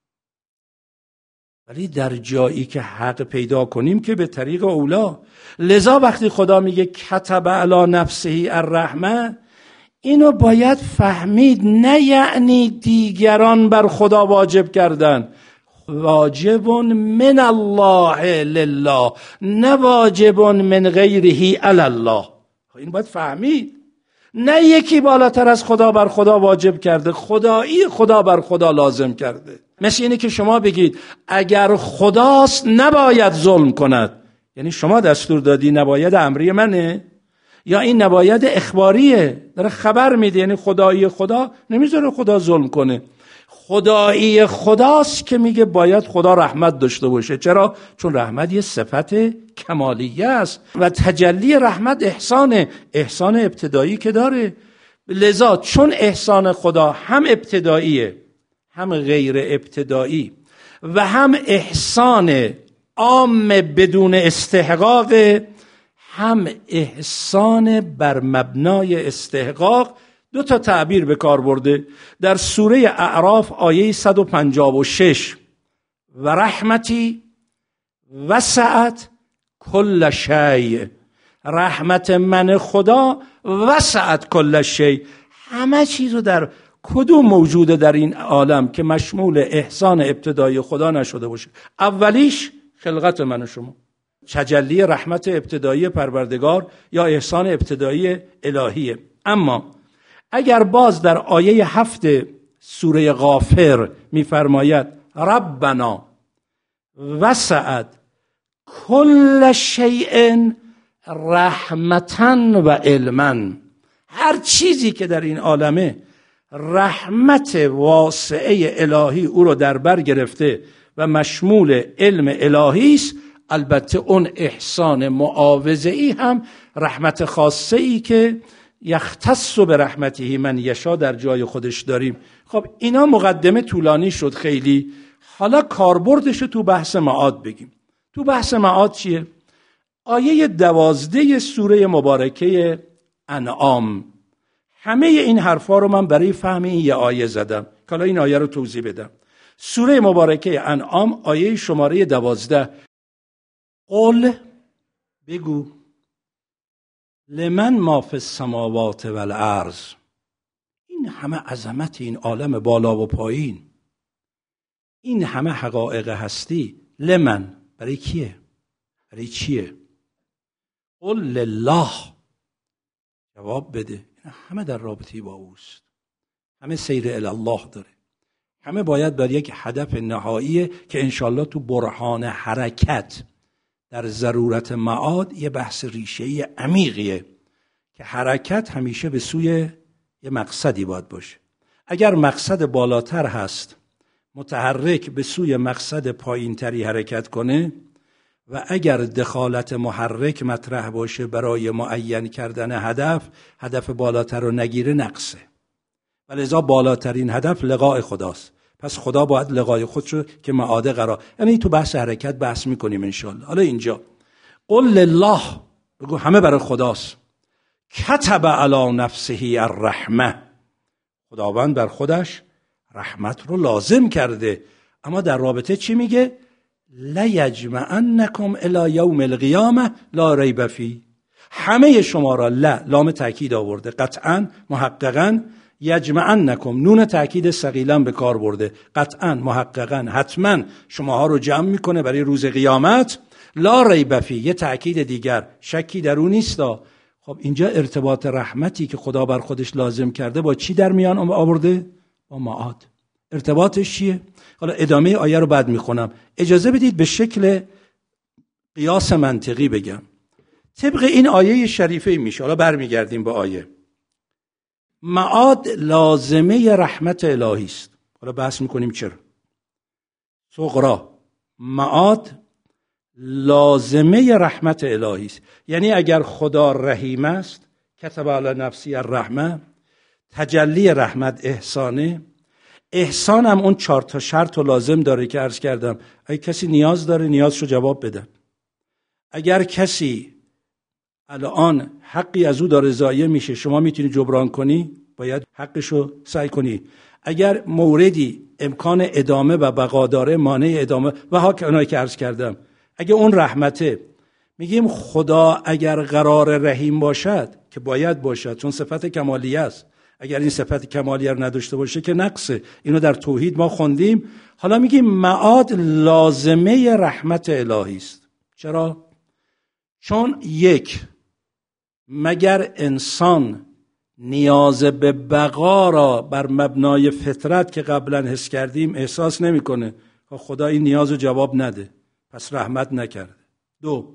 ولی در جایی که حق پیدا کنیم که به طریق اولا. لذا وقتی خدا میگه کتب علی نفسه الرحمه، اینو باید فهمید، نه یعنی دیگران بر خدا واجب کردن، واجب من الله لله، نه واجب من غیره علی الله. این باید فهمید، نه یکی بالاتر از خدا بر خدا واجب کرده، خدایی خدا بر خدا لازم کرده. مثل اینه که شما بگید اگر خداست نباید ظلم کند، یعنی شما دستور دادی نباید امری منه، یا این نباید اخباریه داره خبر میده، یعنی خدایی خدا نمیذاره خدا ظلم کنه. خدایی خداست که میگه باید خدا رحمت داشته باشه. چرا؟ چون رحمت یه صفت کمالیه است و تجلی رحمت احسانه، احسان ابتدایی که داره. لذا چون احسان خدا هم ابتداییه هم غیر ابتدایی و هم احسان عام بدون استحقاق، هم احسان بر مبنای استحقاق، دو تا تعبیر به کار برده. در سوره اعراف آیه صد و پنجاه و شش و رحمتی وسعت کل شیء، رحمت من خدا وسعت کل شیء، همه چیز رو در کدوم موجوده در این عالم که مشمول احسان ابتدایی خدا نشده باشه؟ اولیش خلقت من و شما، تجلی رحمت ابتدایی پروردگار یا احسان ابتدایی الهیه. اما اگر باز در آیه هفت سوره غافر میفرماید ربنا وسعت کل شیء رحمتا و علما، هر چیزی که در این عالمه رحمت واسعه الهی او رو در بر گرفته و مشمول علم الهی است، البته اون احسان معاوضه‌ای هم رحمت خاصه‌ای که یختص برحمته من یشاء در جای خودش داریم. خب اینا مقدمه طولانی شد خیلی. حالا کاربردش رو تو بحث معاد بگیم. تو بحث معاد چیه؟ آیه دوازده سوره مبارکه انعام. همه این حرفا رو من برای فهم این یه آیه زدم که حالا این آیه رو توضیح بدم. سوره مبارکه انعام آیه شماره دوازده. قل بگو لمن ما فی السماوات والارض. این همه عظمت این عالم بالا و پایین، این همه حقایق هستی، لمن برای کیه؟ برای چیه؟ قل لله. جواب بده. این همه در رابطه با اوست، همه سیر الی الله داره، همه باید بر یک هدف نهاییه که انشالله تو برهان حرکت در ضرورت معاد یه بحث ریشه‌ای عمیقیه که حرکت همیشه به سوی یه مقصدی باید باشه. اگر مقصد بالاتر هست متحرک به سوی مقصد پایینتری حرکت کنه و اگر دخالت محرک مطرح باشه برای معین کردن هدف، هدف بالاتر رو نگیره نقصه. ولذا بالاترین هدف لقاء خداست. پس خدا باید لقای خودشو که معاده قرار، یعنی تو بحث حرکت بحث میکنیم انشالله. حالا اینجا قل لله، بگو همه برای خداست. کتب علی نفسه الرحمه، خداوند بر خودش رحمت رو لازم کرده. اما در رابطه چی میگه؟ لیجمعنکم الی یوم القیامه لا ریب فیه. همه شما را لا لام تاکید آورده، قطعا محققا. یجمعنکم نون تاکید ثقیلا به کار برده، قطعا محققا حتما شماها رو جمع میکنه برای روز قیامت. لا ریب فیه، یه تاکید دیگر، شکی در اون نیستا. خب اینجا ارتباط رحمتی که خدا بر خودش لازم کرده با چی در میان آورده؟ با معاد. ارتباطش چیه؟ حالا ادامه آیه رو بعد میخونم. اجازه بدید به شکل قیاس منطقی بگم. طبق این آیه شریفه میشه. حالا برمیگردیم به آیه. معاد لازمه رحمت الهی است. حالا بحث میکنیم چرا. صغرا، معاد لازمه رحمت الهی است. یعنی اگر خدا رحیم است، کتب علی نفسی الرحمه، تجلی رحمت احسانه. احسان هم اون چهار تا شرط و لازم داره که عرض کردم. اگه کسی نیاز داره نیازشو جواب بدن. اگر کسی الان حقی از او داره ضایع میشه، شما میتونی جبران کنی، باید حقشو سعی کنی. اگر موردی امکان ادامه و بقا داره، مانع ادامه و ها که اونایی که عرض کردم، اگه اون رحمته، میگیم خدا اگر قرار رحیم باشد که باید باشد چون صفت کمالیه است، اگر این صفت کمالیه رو نداشته باشه که نقصه. اینو در توحید ما خوندیم. حالا میگیم معاد لازمه رحمت الهی است. چرا؟ چون یک، مگر انسان نیاز به بقا را بر مبنای فطرت که قبلا حس کردیم احساس نمیکنه، خدا این نیاز رو جواب نده، پس رحمت نکرده. دو،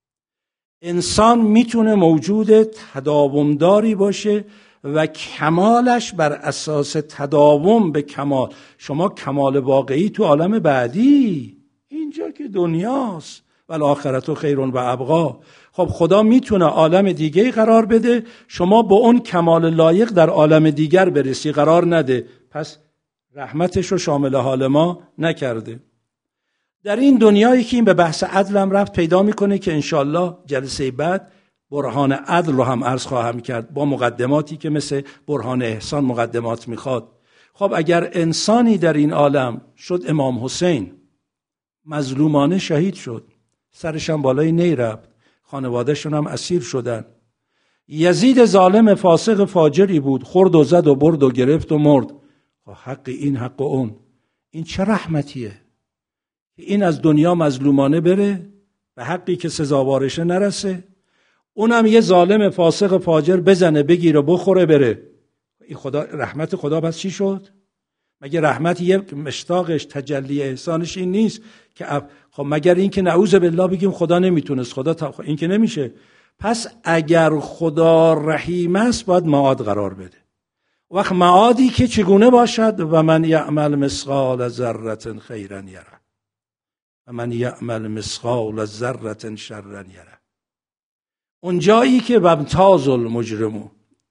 انسان میتونه موجود تداومداری باشه و کمالش بر اساس تداوم به کمال. شما کمال واقعی تو عالم بعدی، اینجا که دنیاست، والآخرت خیر و ابقا. خب خدا میتونه عالم دیگه قرار بده، شما با اون کمال لایق در عالم دیگر برسی، قرار نده، پس رحمتش رو شامل حال ما نکرده. در این دنیایی که این به بحث عدل هم رفت پیدا میکنه که انشالله جلسه بعد برهان عدل رو هم عرض خواهم کرد با مقدماتی که مثل برهان احسان مقدمات میخواد. خب اگر انسانی در این عالم شد، امام حسین مظلومانه شهید شد، سرش هم بالای نی رفت، خانوادهشون هم اسیر شدن. یزید ظالم فاسق فاجری بود، خورد و زد و برد و گرفت و مرد. حق این حق اون، این چه رحمتیه که این از دنیا مظلومانه بره، به حقی که سزاوارشه نرسه، اونم یه ظالم فاسق فاجر بزنه بگیره بخوره بره. این خدا رحمت خدا بس چی شد؟ مگه رحمت یه مشتاقش تجلی احسانش این نیست که اف... خب مگر این که نعوذ بالله بگیم خدا نمیتونست، خدا تا... این که نمیشه. پس اگر خدا رحیم است باید معاد قرار بده. وقت معادی که چگونه باشد؟ و من یعمل مثقال ذره خیرا یره و من یعمل مثقال ذره شرا یره. اون جایی که وامتاز المجرمون،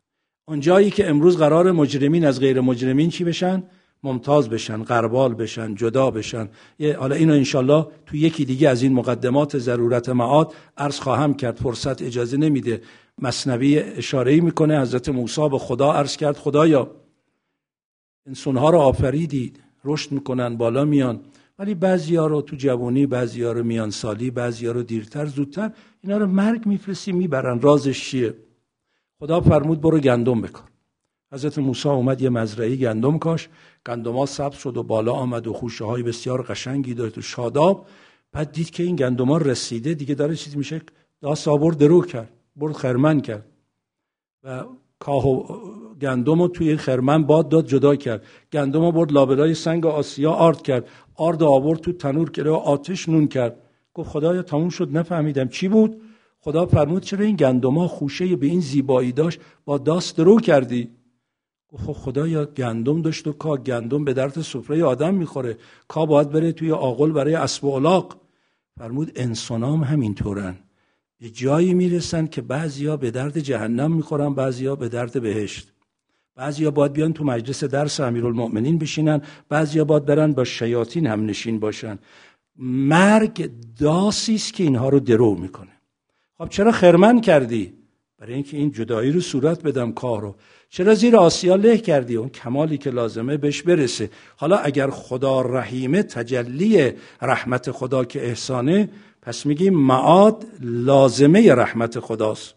اون جایی که امروز قرار مجرمین از غیر مجرمین چی بشن؟ ممتاز بشن، غربال بشن، جدا بشن. حالا اینو انشالله تو یکی دیگه از این مقدمات ضرورت معاد عرض خواهم کرد، فرصت اجازه نمیده. مثنوی اشاره‌ای میکنه حضرت موسی به خدا عرض کرد خدایا انسان‌ها رو آفریدی، رشد میکنن، بالا میان، ولی بعضیا رو تو جوانی، بعضیا رو میان سالی، بعضیا رو دیرتر زودتر، اینا رو مرگ میفرستی میبرن، رازش چیه؟ خدا فرمود برو گندم بکار. حضرت موسی اومد یه مزرعه گندم کاش، گندم‌ها سبز شد و بالا آمد و خوشه‌های بسیار قشنگی داشت و شاداب. بعد دید که این گندم‌ها رسیده دیگه داره چیزی میشه، داس آورد درو کرد، برد خرمن کرد و کاه و گندم رو توی خرمن باد داد جدا کرد. گندم رو برد لابلای سنگ آسیا آرد کرد، آرد آورد تو تنور که آتش نون کرد. گفت خدایا تموم شد، نفهمیدم چی بود. خدا فرمود چرا این گندم‌ها خوشه به این زیبایی داشت با داست درو کردی؟ گفت خدایا گندم داشت و کا، گندم به درد سفره آدم میخوره، کا باید بره توی آغل برای اسب و الاغ. فرمود انسانام همینطورن، به جایی میرسن که بعضیا به درد جهنم میخورن، بعضیا به درد بهشت. بعضیا باید بیان تو مجلس درس امیرالمؤمنین بشینن، بعضیا باید برن با شیاطین هم نشین باشن. مرگ داسی است که اینها رو درو میکنه. خب چرا خرمن کردی؟ برای اینکه این جدایی رو صورت بدم کار رو. چرا زیر آسیا له کردی؟ اون کمالی که لازمه بهش برسه. حالا اگر خدا رحیمه، تجلی رحمت خدا که احسانه، پس میگیم معاد لازمه رحمت خداست.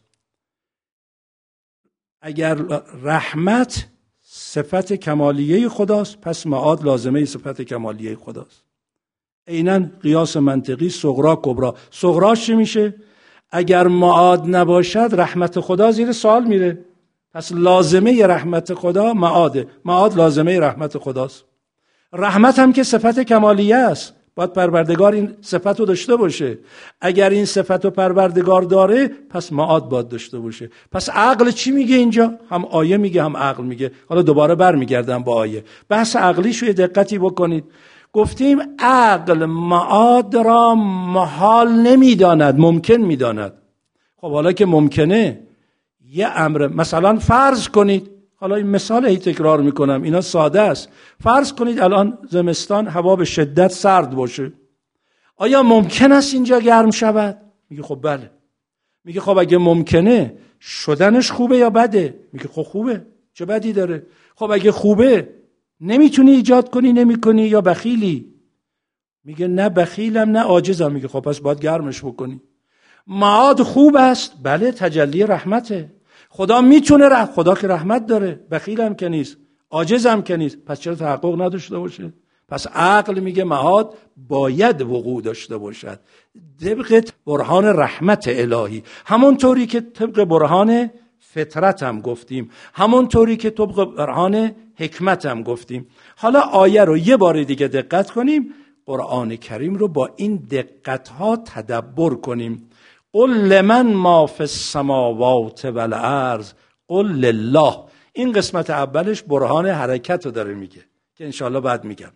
اگر رحمت صفت کمالیه خداست، پس معاد لازمه صفت کمالیه خداست. عیناً قیاس منطقی صغرا کبرا. صغراش چی میشه؟ اگر معاد نباشد رحمت خدا زیر سوال میره، پس لازمه رحمت خدا معاده. معاد لازمه رحمت خداست. رحمت هم که صفت کمالیه است، باید پروردگار این صفت رو داشته باشه. اگر این صفت رو پروردگار داره، پس معاد باید داشته باشه. پس عقل چی میگه اینجا؟ هم آیه میگه هم عقل میگه. حالا دوباره برمیگردم با آیه. بحث عقلیشو یه دقتی بکنید. گفتیم عقل معاد را محال نمیداند، ممکن میداند. خب حالا که ممکنه، یه امر، مثلا فرض کنید، حالا این مثال هی تکرار میکنم، اینا ساده است. فرض کنید الان زمستان هوا به شدت سرد باشه، آیا ممکن است اینجا گرم شود؟ میگه خب بله. میگه خب اگه ممکنه شدنش خوبه یا بده؟ میگه خب خوبه، چه بدی داره؟ خب اگه خوبه نمیتونی ایجاد کنی، نمیکنی یا بخیلی؟ میگه نه بخیلم نه عاجزم. میگه خب پس باید گرمش بکنی. معاد خوب است، بله، تجلی رحمته. خدا میتونه، رح... خدا که رحمت داره، بخیلم که نیست، عاجزم که نیست، پس چرا تحقق نداشته باشه؟ پس عقل میگه معاد باید وقوع داشته باشد طبق برهان رحمت الهی، همونطوری که طبق برهان فطرت هم گفتیم، همونطوری که طبق برهان حکمت هم گفتیم. حالا آیه رو یه بار دیگه دقت کنیم، قرآن کریم رو با این دقت ها تدبر کنیم. قل لمن ما فی السماوات والارض قل لله. این قسمت اولش برهان حرکت رو داره میگه که انشاءالله بعد میگم.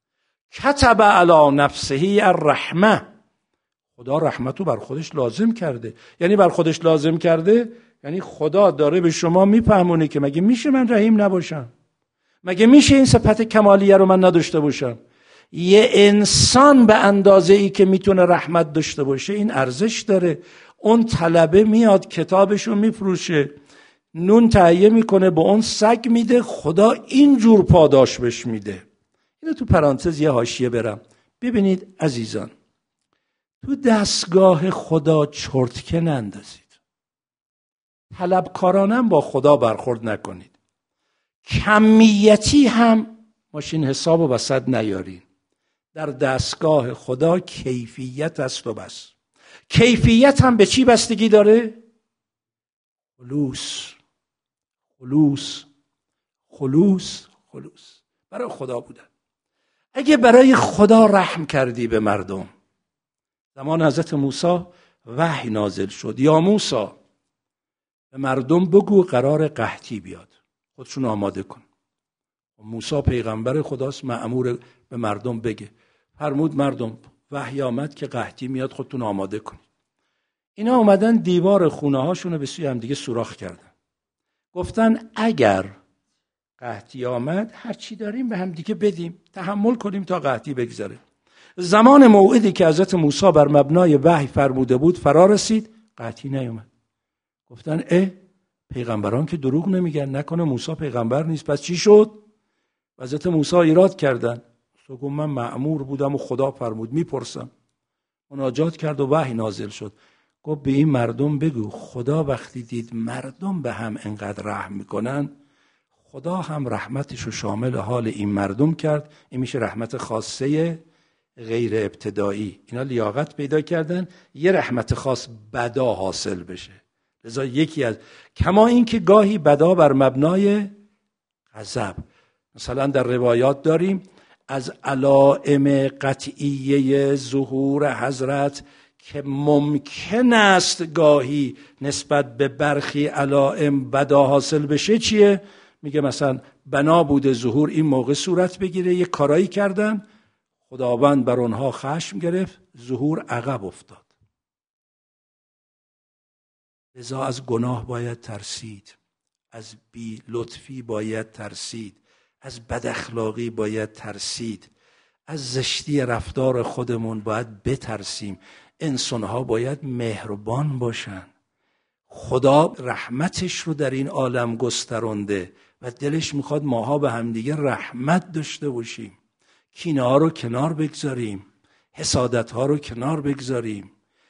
کتب علی نفسه الرحمه، خدا رحمت رو بر خودش لازم کرده. یعنی بر خودش لازم کرده یعنی خدا داره به شما میفهمونه که مگه میشه من رحیم نباشم؟ مگه میشه این صفت کمالیه رو من نداشته باشم؟ یه انسان به اندازه ای که میتونه رحمت داشته باشه این ارزش داره. اون طلبه میاد کتابشو میفروشه، نون تهیه میکنه، به اون سگ میده، خدا اینجور پاداش بهش میده. اینو تو پرانتز یه حاشیه برم. ببینید عزیزان، تو دستگاه خدا چرتکه نندازید، طلبکارانم با خدا برخورد نکنید، کمیتی هم ماشین حساب و وسط نیارین. در دستگاه خدا کیفیت است و بس. کیفیت هم به چی بستگی داره؟ خلوص خلوص خلوص خلوص برای خدا بودن. اگه برای خدا رحم کردی به مردم، زمان حضرت موسی وحی نازل شد، یا موسی به مردم بگو قرار قحطی بیاد، خودشون آماده کن. موسی پیغمبر خداست، مأمور به مردم بگه. فرمود مردم وحی آمد که قحطی میاد، خودتون آماده کن. اینا اومدن دیوار خونه هاشونو به سوی هم دیگه سوراخ کردن، گفتن اگر قحطی آمد هر چی داریم به هم دیگه بدیم، تحمل کنیم تا قحطی بگذره. زمان موعدی که حضرت موسی بر مبنای وحی فرموده بود فرا رسید، قحطی نیومد. گفتن اه پیغمبران که دروغ نمیگن، نکنه موسی پیغمبر نیست، پس چی شد؟ حضرت موسی ایراد کردن. تو گفت من مأمور بودم و خدا فرمود، میپرسم. مناجات کرد و وحی نازل شد. گفت به این مردم بگو خدا وقتی دید مردم به هم انقدر رحم میکنن، خدا هم رحمتشو شامل حال این مردم کرد. این میشه رحمت خاصه غیر ابتدایی. اینا لیاقت پیدا کردن یه رحمت خاص بدا حاصل بشه. لذا یکی از کما این که گاهی بدا بر مبنای غضب، مثلا در روایات داریم از علائم قطعیه ظهور حضرت که ممکن است گاهی نسبت به برخی علائم بدا حاصل بشه چیه؟ میگه مثلا بنا بوده ظهور این موقع صورت بگیره، یه کارایی کردن، خداوند بر اونها خشم گرفت، ظهور عقب افتاد. لذا از گناه باید ترسید، از بی لطفی باید ترسید، از بد اخلاقی باید ترسید، از زشتی رفتار خودمون باید بترسیم. انسان‌ها باید مهربان باشن. خدا رحمتش رو در این عالم گسترانده و دلش میخواد ماها به همدیگه رحمت داشته باشیم. کینه ها رو کنار بگذاریم، حسادت ها رو کنار بگذاریم،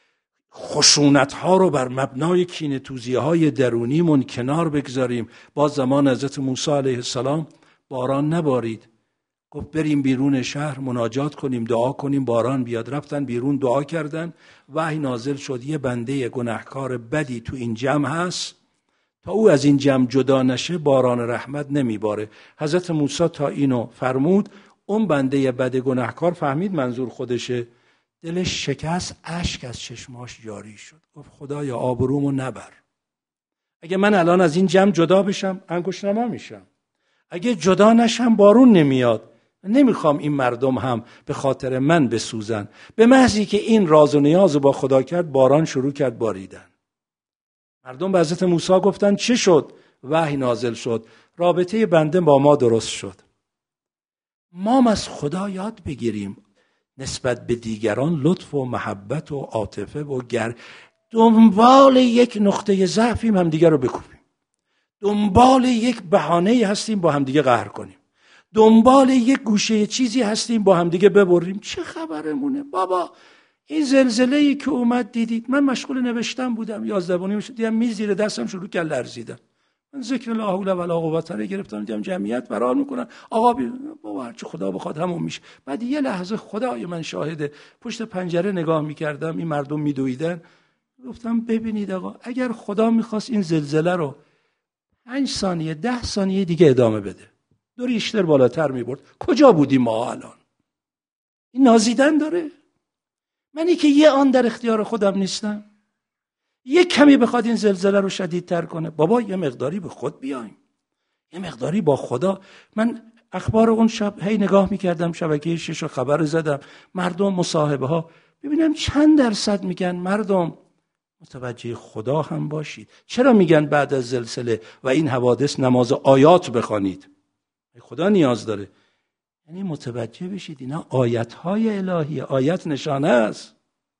خشونت ها رو بر مبنای کینه توزی های درونیمون کنار بگذاریم. با زمان حضرت موسی علیه السلام باران نبارید، گفت بریم بیرون شهر مناجات کنیم، دعا کنیم باران بیاد. رفتن بیرون دعا کردن، وحی نازل شد یه بنده گناهکار بدی تو این جمع هست، تا او از این جمع جدا نشه باران رحمت نمیباره. حضرت موسی تا اینو فرمود، اون بنده بد گناهکار فهمید منظور خودشه، دلش شکست، اشک از چشماش جاری شد. گفت خدایا آبرومو نبر. اگه من الان از این جمع جدا بشم انگشت نما میشم، اگه جدا نشم بارون نمیاد. نمیخوام این مردم هم به خاطر من بسوزن. به محضی که این راز و نیاز با خدا کرد باران شروع کرد باریدن. مردم به حضرت موسی گفتن چه شد؟ وحی نازل شد، رابطه بنده با ما درست شد. ما از خدا یاد بگیریم نسبت به دیگران لطف و محبت و عاطفه و گر دنبال یک نقطه ضعفیم هم دیگر رو بکوبیم، دنبال یک بهانه‌ای هستیم با هم دیگه قهر کنیم، دنبال یک گوشه چیزی هستیم با هم دیگه ببریم. چه خبرمونه بابا؟ این زلزله‌ای که اومد دیدید، من مشغول نوشتن بودم، یازده‌ونیم شد، دیدم میز زیر دستم شروع کرد لرزیدن. من ذکر لا حول ولا قوت رو گرفتم، دیدم جمعیت فرار میکنن. آقا بی... بابا هرچی خدا بخواد همون میشه. بعد یه لحظه خدای من شاهده، پشت پنجره نگاه میکردم، این مردم میدویدن، گفتم ببینید آقا اگر خدا میخواست این زلزله رو پنج ثانیه ده ثانیه دیگه ادامه بده، دو ریشتر بالاتر میبرد، کجا بودیم ما الان؟ این نازیدن داره؟ منی که یه آن در اختیار خودم نیستم، یه کمی بخواد این زلزله رو شدیدتر کنه. بابا یه مقداری به خود بیایم، یه مقداری با خدا. من اخبار اون شب هی نگاه میکردم، شبکه شش رو خبر زدم، مردم مصاحبه ها، ببینم چند درصد میگن مردم متوجه خدا هم باشید. چرا میگن بعد از زلزله و این حوادث نماز آیات بخوانید؟ خدا نیاز داره. یعنی متوجه بشید اینا آیت‌های الهی. آیت نشانه است،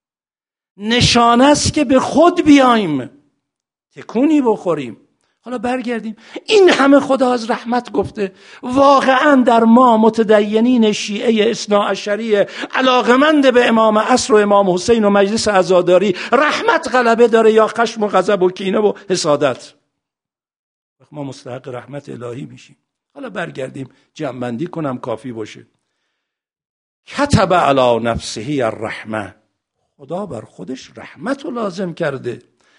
نشانه است که به خود بیایم، تکونی بخوریم. حالا برگردیم، این همه خدا از رحمت گفته، واقعا در ما متدینین شیعه اثنا عشریه علاقمند به امام عصر و امام حسین و مجلس عزاداری رحمت غلبه داره یا خشم و غضب و کینه و حسادت؟ ما مستحق رحمت الهی میشیم. حالا برگردیم، جمع‌بندی کنم کافی باشه. کتب علی نفسه الرحمه، خدا بر خودش رحمت رو لازم کرده.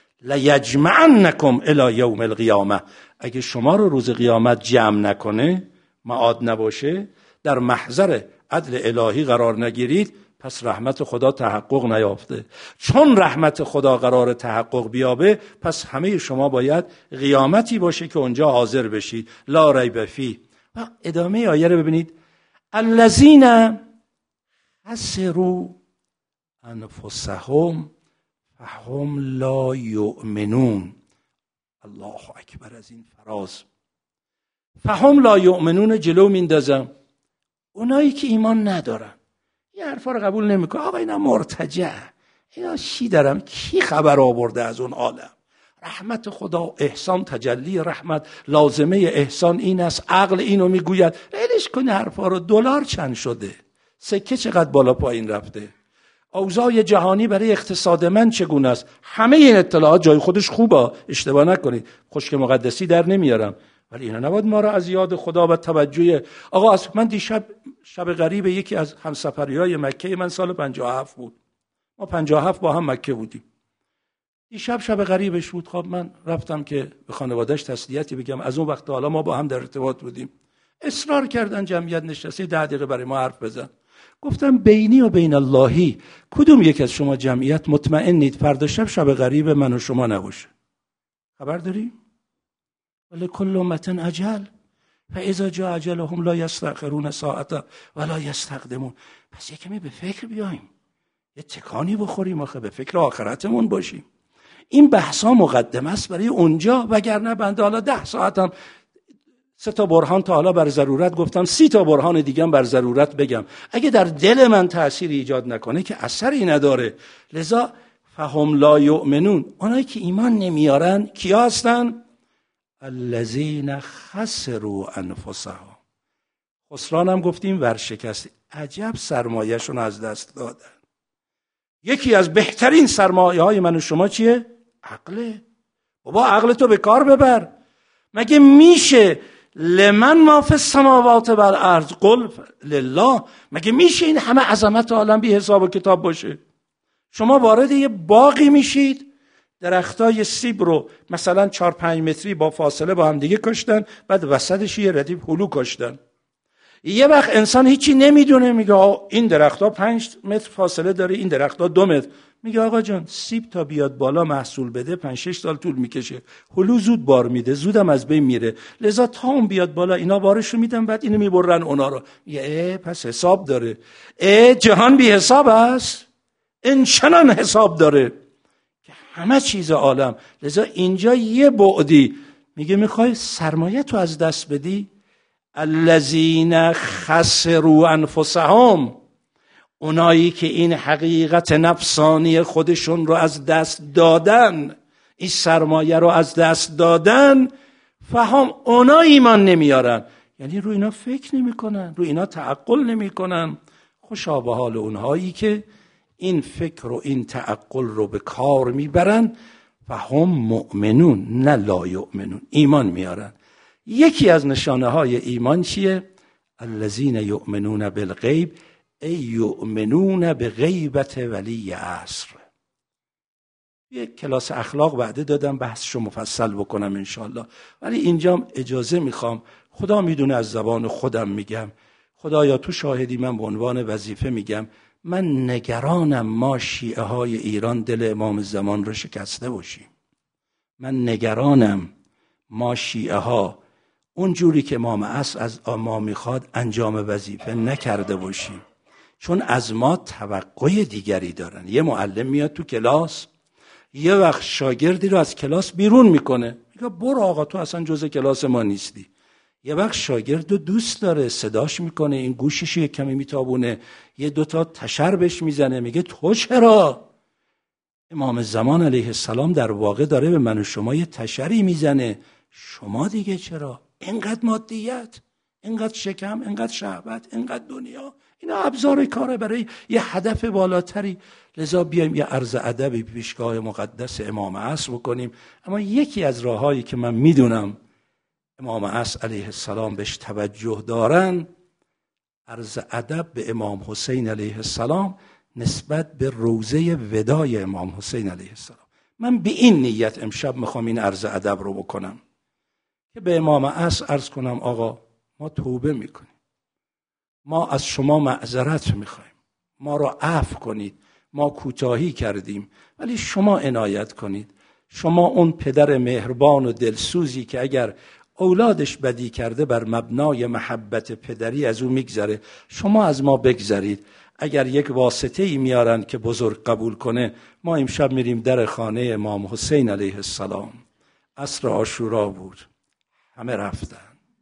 لیجمعنکم الی یوم القیامه، اگه شما رو روز قیامت جمع نکنه، معاد نباشه، در محضر عدل الهی قرار نگیرید، پس رحمت خدا تحقق نیافته. چون رحمت خدا قرار تحقق بیابه، پس همه شما باید قیامتی باشه که اونجا حاضر بشید، لا ریب فیه. و ادامه آیه رو ببینید، الذین خسروا انفسهم فهم لا یؤمنون. الله اکبر از این فراز. فهم لا یؤمنون جلو میندازم اونایی که ایمان ندارن، یه حرفا رو قبول نمیکنه. آقا اینا مرتجع، اینا چی دارم، کی خبر آورده از اون عالم؟ رحمت خدا، احسان، تجلی رحمت، لازمه احسان این است، عقل اینو میگوید. ولش کن حرفا رو. دلار چند شده، سکه چقدر بالا پایین رفته، اوضاع جهانی برای اقتصاد من چگونه است، همه این اطلاعات جای خودش خوبه، اشتباه نکنید، خشک مقدسی در نمیارم، ولی اینا نباید ما را از یاد خدا و توجه. آقا از من دیشب شب غریب یکی از همسفریای مکه من سال پنجاه و هفت بود، ما پنجاه و هفت با هم مکه بودیم، دیشب شب غریبش بود. خب من رفتم که به خانواده‌اش تسلیتی بگم، از اون وقت حالا ما با هم در ارتباط بودیم. اصرار کردن جمعیت نشسته ده دقیقه برای ما حرف بزن. گفتم بینی و بین اللهی کدوم یک از شما جمعیت مطمئنید فردا شب شب غریب من و شما نباشه؟ خبر داری؟ ولی کل امت اجل فاذا جاء اجلهم لا یستأخرون ساعة ولا یستقدمون. پس یکمی به فکر بیایم، یه تکانی بخوریم، آخه به فکر آخرتمون باشیم. این بحثا مقدمه است برای اونجا، وگرنه بنده حالا ده ساعتم سه تا برهان تا حالا بر ضرورت گفتم، سی تا برهان دیگه بر ضرورت بگم، اگه در دل من تأثیر ایجاد نکنه که اثری نداره. لذا فهم لا یؤمنون، اونایی که ایمان نمیارن کیا هستن؟ الذین خسروا انفسهم. خسران هم گفتیم ورشکست، عجب سرمایه‌شون از دست دادن. یکی از بهترین سرمایه های من و شما چیه؟ عقله. بابا عقل تو به کار ببر. مگه میشه لمن ما فی السماوات و الارض قل لله؟ مگه میشه این همه عظمت عالم بی حساب و کتاب باشه؟ شما وارد یه باغی میشید، درختای سیب رو مثلا چهار پنج متری با فاصله با هم دیگه کاشتن، بعد وسطش یه ردیف هلو کاشتن. یه وقت انسان هیچی نمیدونه، میگه این درخت‌ها پنج متر فاصله داره، این درخت‌ها دو متر. میگه آقا جان سیب تا بیاد بالا محصول بده پنج شش سال طول میکشه، هلو زود بار میده، زودم از بین میره، لذا تا اون بیاد بالا اینا بارشو میدن، بعد اینو میبرن اونا رو. میگه پس حساب داره. اه جهان بی حساب است، این چنان حساب داره که همه چیز عالم. لذا اینجا یه بعدی میگه میخوای سرمایه تو از دست بدی؟ الذین خسروا انفسهم، اونایی که این حقیقت نفسانی خودشون رو از دست دادن، این سرمایه رو از دست دادن، فهم اونا ایمان نمیارن، یعنی رو اینا فکر نمی کنن، رو اینا تعقل نمی کنن. خوشا به حال اونهایی که این فکر و این تعقل رو به کار میبرن، فهم مؤمنون نه لا یؤمنون، ایمان میارن. یکی از نشانه های ایمان چیه؟ الذین یؤمنون بالغیب ای یؤمنون به غیبت ولی عصر. یک کلاس اخلاق وعده دادم بحثشو مفصل بکنم انشالله، ولی اینجا اجازه میخوام، خدا میدونه از زبان خودم میگم، خدایا تو شاهدی، من به عنوان وظیفه میگم، من نگرانم ما شیعه های ایران دل امام زمان رو شکسته باشیم. من نگرانم ما شیعه ها اون جوری که امام عصر از ما میخواد انجام وظیفه نکرده باشیم، چون از ما توقع دیگری دارن. یه معلم میاد تو کلاس، یه وقت شاگردی رو از کلاس بیرون میکنه، میگه برو آقا تو اصلا جزء کلاس ما نیستی. یه وقت شاگرد رو دوست داره، صداش میکنه، این گوشش یه کمی میتابونه، یه دوتا تشر بهش میزنه، میگه تو چرا؟ امام زمان علیه السلام در واقع داره به من و شما یه تشری میزنه، شما دیگه چرا؟ اینقدر مادیت، اینقدر شکم، اینقدر شهوت، اینقدر دنیا، اینا ابزار کاره برای یه هدف بالاتری. لذا بیایم یه عرض ادبی پیشگاه مقدس امام عصر بکنیم. اما یکی از راههایی که من میدونم امام عصر علیه السلام بهش توجه دارن، عرض ادب به امام حسین علیه السلام نسبت به روضه ودای امام حسین علیه السلام. من به این نیت امشب میخوام این عرض ادب رو بکنم که به امام عصر عرض کنم آقا ما توبه میکنیم، ما از شما معذرت میخوایم، ما رو عفو کنید، ما کوتاهی کردیم، ولی شما عنایت کنید. شما اون پدر مهربان و دلسوزی که اگر اولادش بدی کرده بر مبنای محبت پدری از او میگذره، شما از ما بگذرید. اگر یک واسطه ای میارن که بزرگ قبول کنه، ما امشب میریم در خانه امام حسین علیه السلام، عصر عاشورا بود، همه رفتن.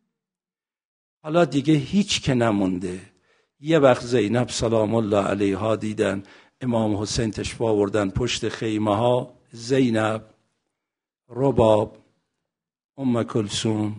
حالا دیگه هیچ که نمونده. یه وقت زینب سلام الله علیها دیدن امام حسین تشریف آوردن پشت خیمه ها. زینب، رباب، ام کلثوم،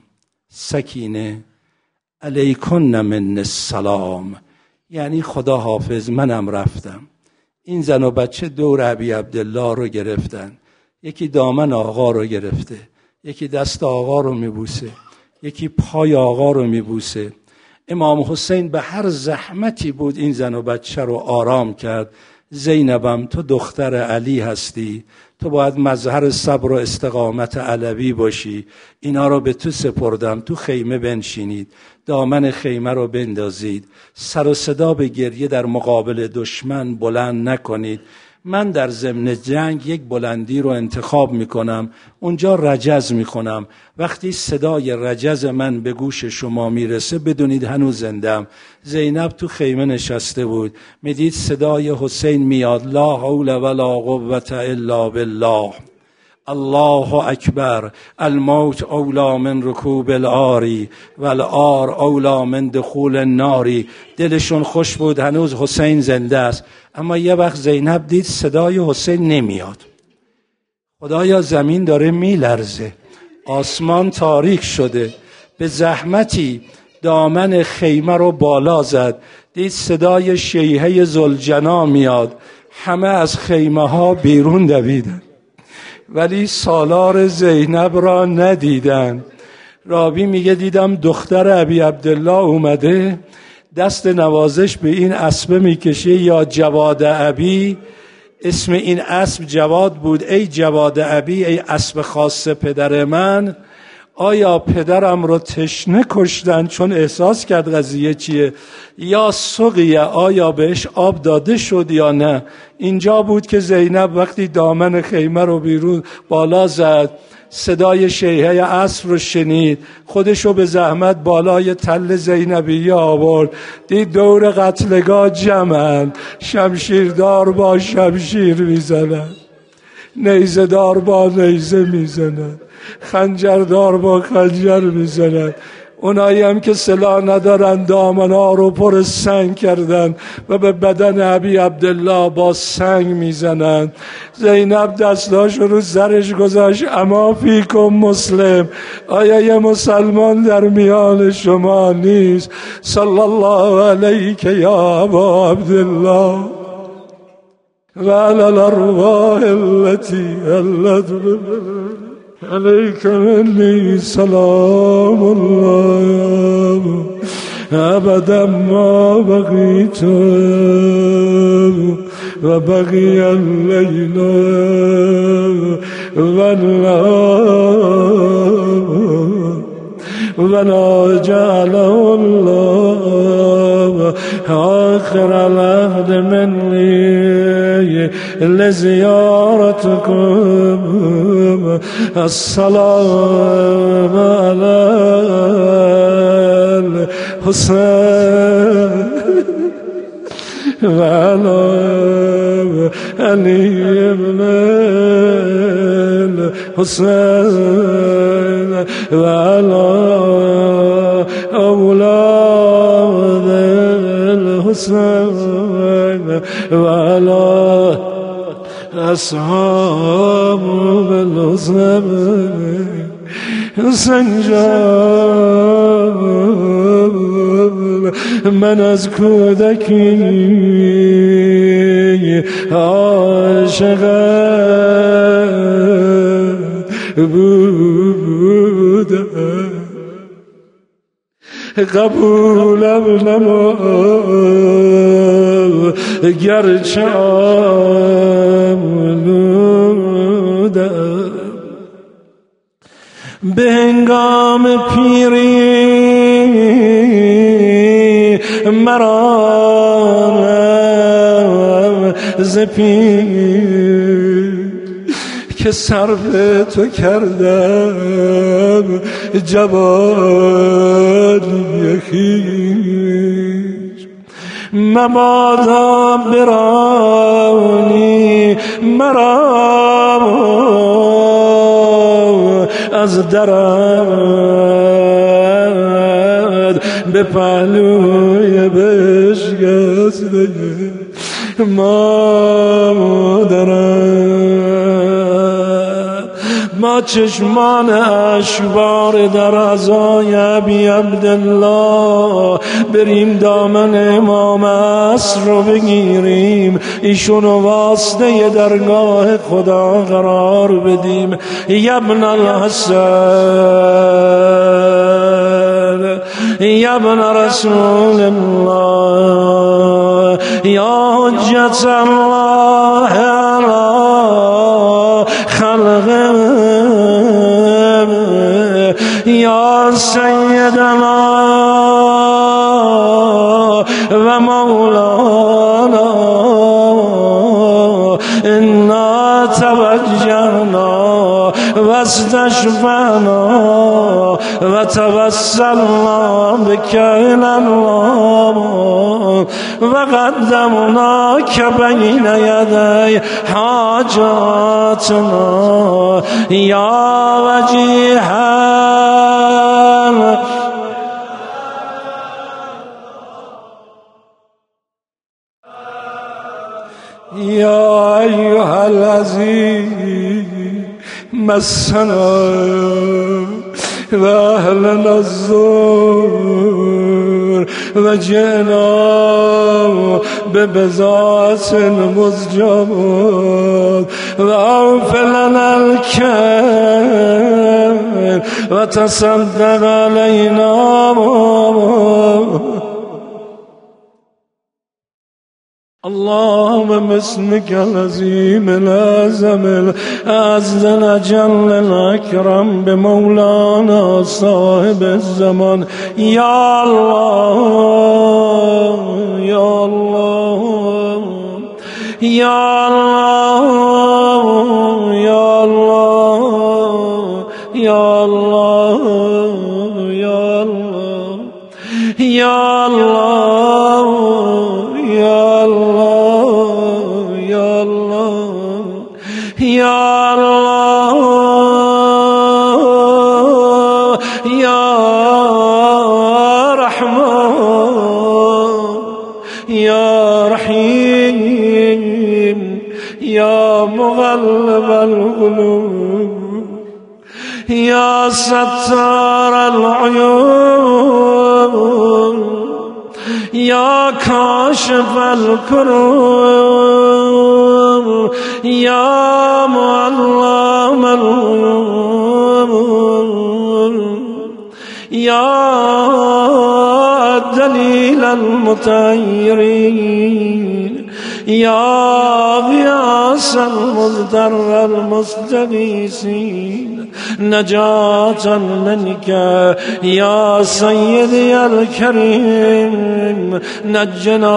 سکینه، علیکن من السلام، یعنی خدا حافظ، منم رفتم. این زن و بچه دور ابی عبدالله رو گرفتن، یکی دامن آقا رو گرفته، یکی دست آقا رو میبوسه، یکی پای آقا رو میبوسه. امام حسین به هر زحمتی بود این زن و بچه رو آرام کرد. زینبم تو دختر علی هستی، تو باید مظهر صبر و استقامت علوی باشی، اینا رو به تو سپردم، تو خیمه بنشینید، دامن خیمه رو بندازید، سر و صدا به گریه در مقابل دشمن بلند نکنید. من در ضمن جنگ یک بلندی رو انتخاب میکنم، اونجا رجز میکنم. وقتی صدای رجز من به گوش شما میرسه بدونید هنوز زندم. زینب تو خیمه نشسته بود، میدید صدای حسین میاد، لا حول ولا قوة الا بالله، الله اکبر، الموت اولا من رکوب العاری و العار اولا من دخول الناری. دلشون خوش بود هنوز حسین زنده است. اما یه وقت زینب دید صدای حسین نمیاد. خدایا زمین داره میلرزه، آسمان تاریک شده. به زحمتی دامن خیمه رو بالا زد، دید صدای شیهه ذوالجنا میاد. همه از خیمه ها بیرون دویدن ولی سالار زینب را ندیدن. رابی میگه دیدم دختر ابی عبدالله اومده، دست نوازش به این اسبه میکشه، یا جواد ابی، اسم این اسب جواد بود. ای جواد ابی، ای اسب خاص پدر من، آیا پدرم رو تشنه کشتن چون احساس کرد قضیه چیه، یا سقیه، آیا بهش آب داده شد یا نه. اینجا بود که زینب وقتی دامن خیمه رو بیرون بالا زد، صدای شیهه عصر رو شنید، خودشو به زحمت بالای تل زینبیه آورد، دید دور قتلگاه جمعن، شمشیردار با شمشیر میزنن، نیزه دار با نیزه میزنن، خنجردار با خنجر میزنن. اونایی هم که سلاح ندارن دامنها رو پر سنگ کردن و به بدن ابی عبدالله با سنگ میزنن. زینب دستاش رو سرش گذاشت، اما فیکم مسلم، آیا یه مسلمان در میان شما نیست؟ صلی الله علیک یا ابا عبدالله و علی الارواح التي علت علیک منی سلام الله ابدا ما بقیت و بقی اللیل و ولا جعله الله آخر العهد مني لزيارتكم السلام على الحسين وعلى علي بن الحسين وعلى أولاد الحسين وعلى أصحاب الحسين سنجاب من از کودکی عاشق بودم، قبولم نما گرچه آمدم. به هنگام پیری مرا ز پیر که صرف تو کردم جوانی خویش، مبادا برانی مرا از درد به پهلوی بشکسته مادرم. ما چشمان اشبار در عزای ابی عبدالله بریم دامن امام عصر رو بگیریم، ایشونو واسطه درگاه خدا قرار بدیم. یا ابن الحسن یا ابن رسول الله یا حجت الله علی خلقه یا سیدنا و مولانا انا توجهنا و استشفعنا و توسلنا بك إلى الله و قدمناك بين يدي حاجاتنا یا وجیها یا ایها الذی مسنا و اهلنا الزور و جئنا ببضاعة مزجات و اغفر لنا الكيل و تصدق علينا. اللهم باسمك العظيم الأعظم الأعز الأجل الأكرم بمولانا صاحب الزمان يا الله يا الله يا الله يا الله يا الله يا الله يا الله يا الله يا الله يا الله يا رحمن يا رحيم يا مغلب القلوب يا ستار العيون يا كاشف الكروب يا معلم الغيوب يا دليل المتحيرين يا غياث المضطر المستغيثين نجاة منك يا سيدي الكريم نجنا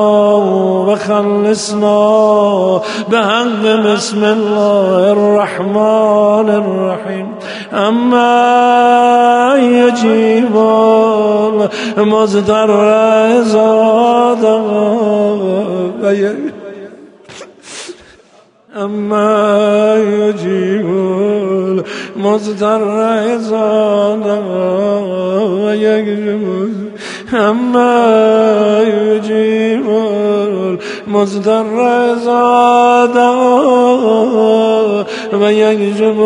وخلصنا بحق بسم الله الرحمن الرحيم. أما يجيب المضطر إذا دعاه أما يجيب المضطر إذا دعاه ويكشف أما يجيب المضطر إذا دعاه ويكشف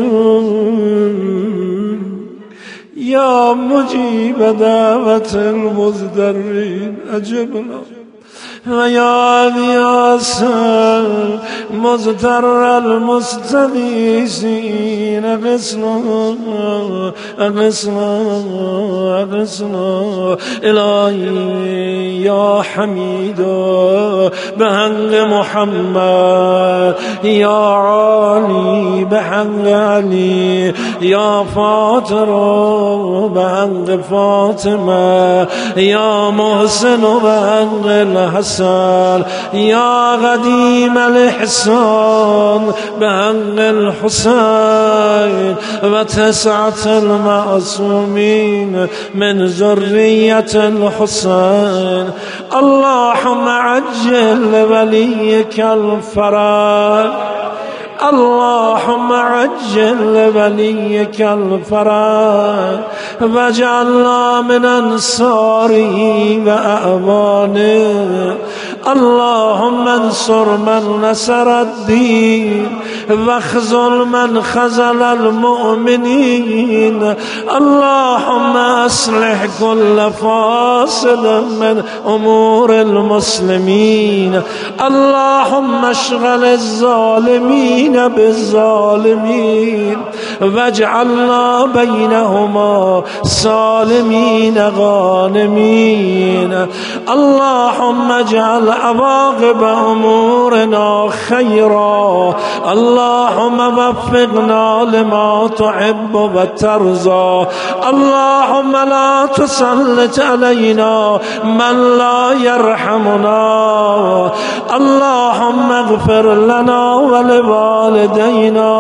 السوء يا مجيب دعوة المضطرين أجبنا ويا غياث المضطر المستغيثين أغثنا أغثنا أغثنا إلهي يا حميد بحق محمد يا علي بحق علي يا فاطر بحق فاطمة يا محسن بحق الحسن يا قديم الإحسان بحق الحسين وتسعة المعصومين من ذرية الحسين. اللهم عجل وليك الفرج اللهم عجل لوليك الفرج واجعلنا من أنصاره وأعوانه. اللهم انصر من نصر الدين واخذل من خذل المؤمنين. اللهم اصلح كل فاصل من امور المسلمين. اللهم اشغل الظالمين بالظالمين واجعلنا بينهما سالمين غانمين. اللهم اجعل عواقب امورنا خيرا. اللهم وفقنا لما تحب وترضى. اللهم لا تسلط علينا من لا يرحمنا. اللهم اغفر لنا ولوالدينا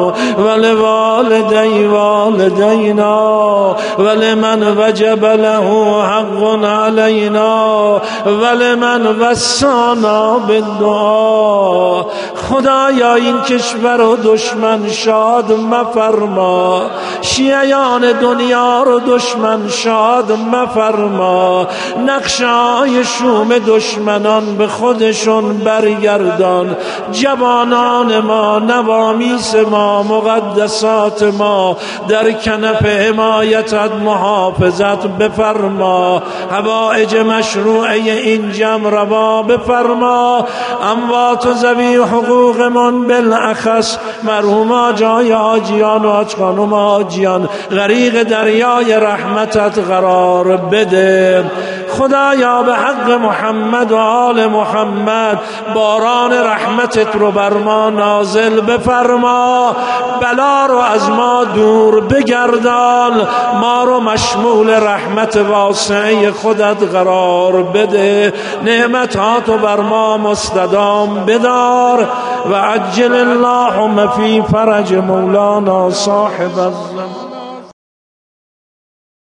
ولوالدي والدينا ولمن وجب له حق علينا ولمن وصانا بالدعاء. خدایا این کشور و دشمن شاد مفرما، شیعیان دنیا رو دشمن شاد مفرما، نقشه‌های شوم دشمنان به خودشون برگردان. جوانان ما، نوامیس ما، مقدسات ما در کنف حمایتت محافظت بفرما. حوائج مشروعه این جمع روا بفرما. اموات و ذوی حقوقمون بالاخص مرحوم جای حاجیان و حاج خانم حاجیان غریق دریای رحمتت قرار بده. خدایا به حق محمد و آل محمد باران رحمتت رو بر ما نازل بفرما. بلا رو از ما دور بگردان. ما رو مشمول رحمت واسعه خودت قرار بده. نعمتاتو بر ما مستدام بدار. و عجل اللهم فی فرج مولانا صاحب الزمان.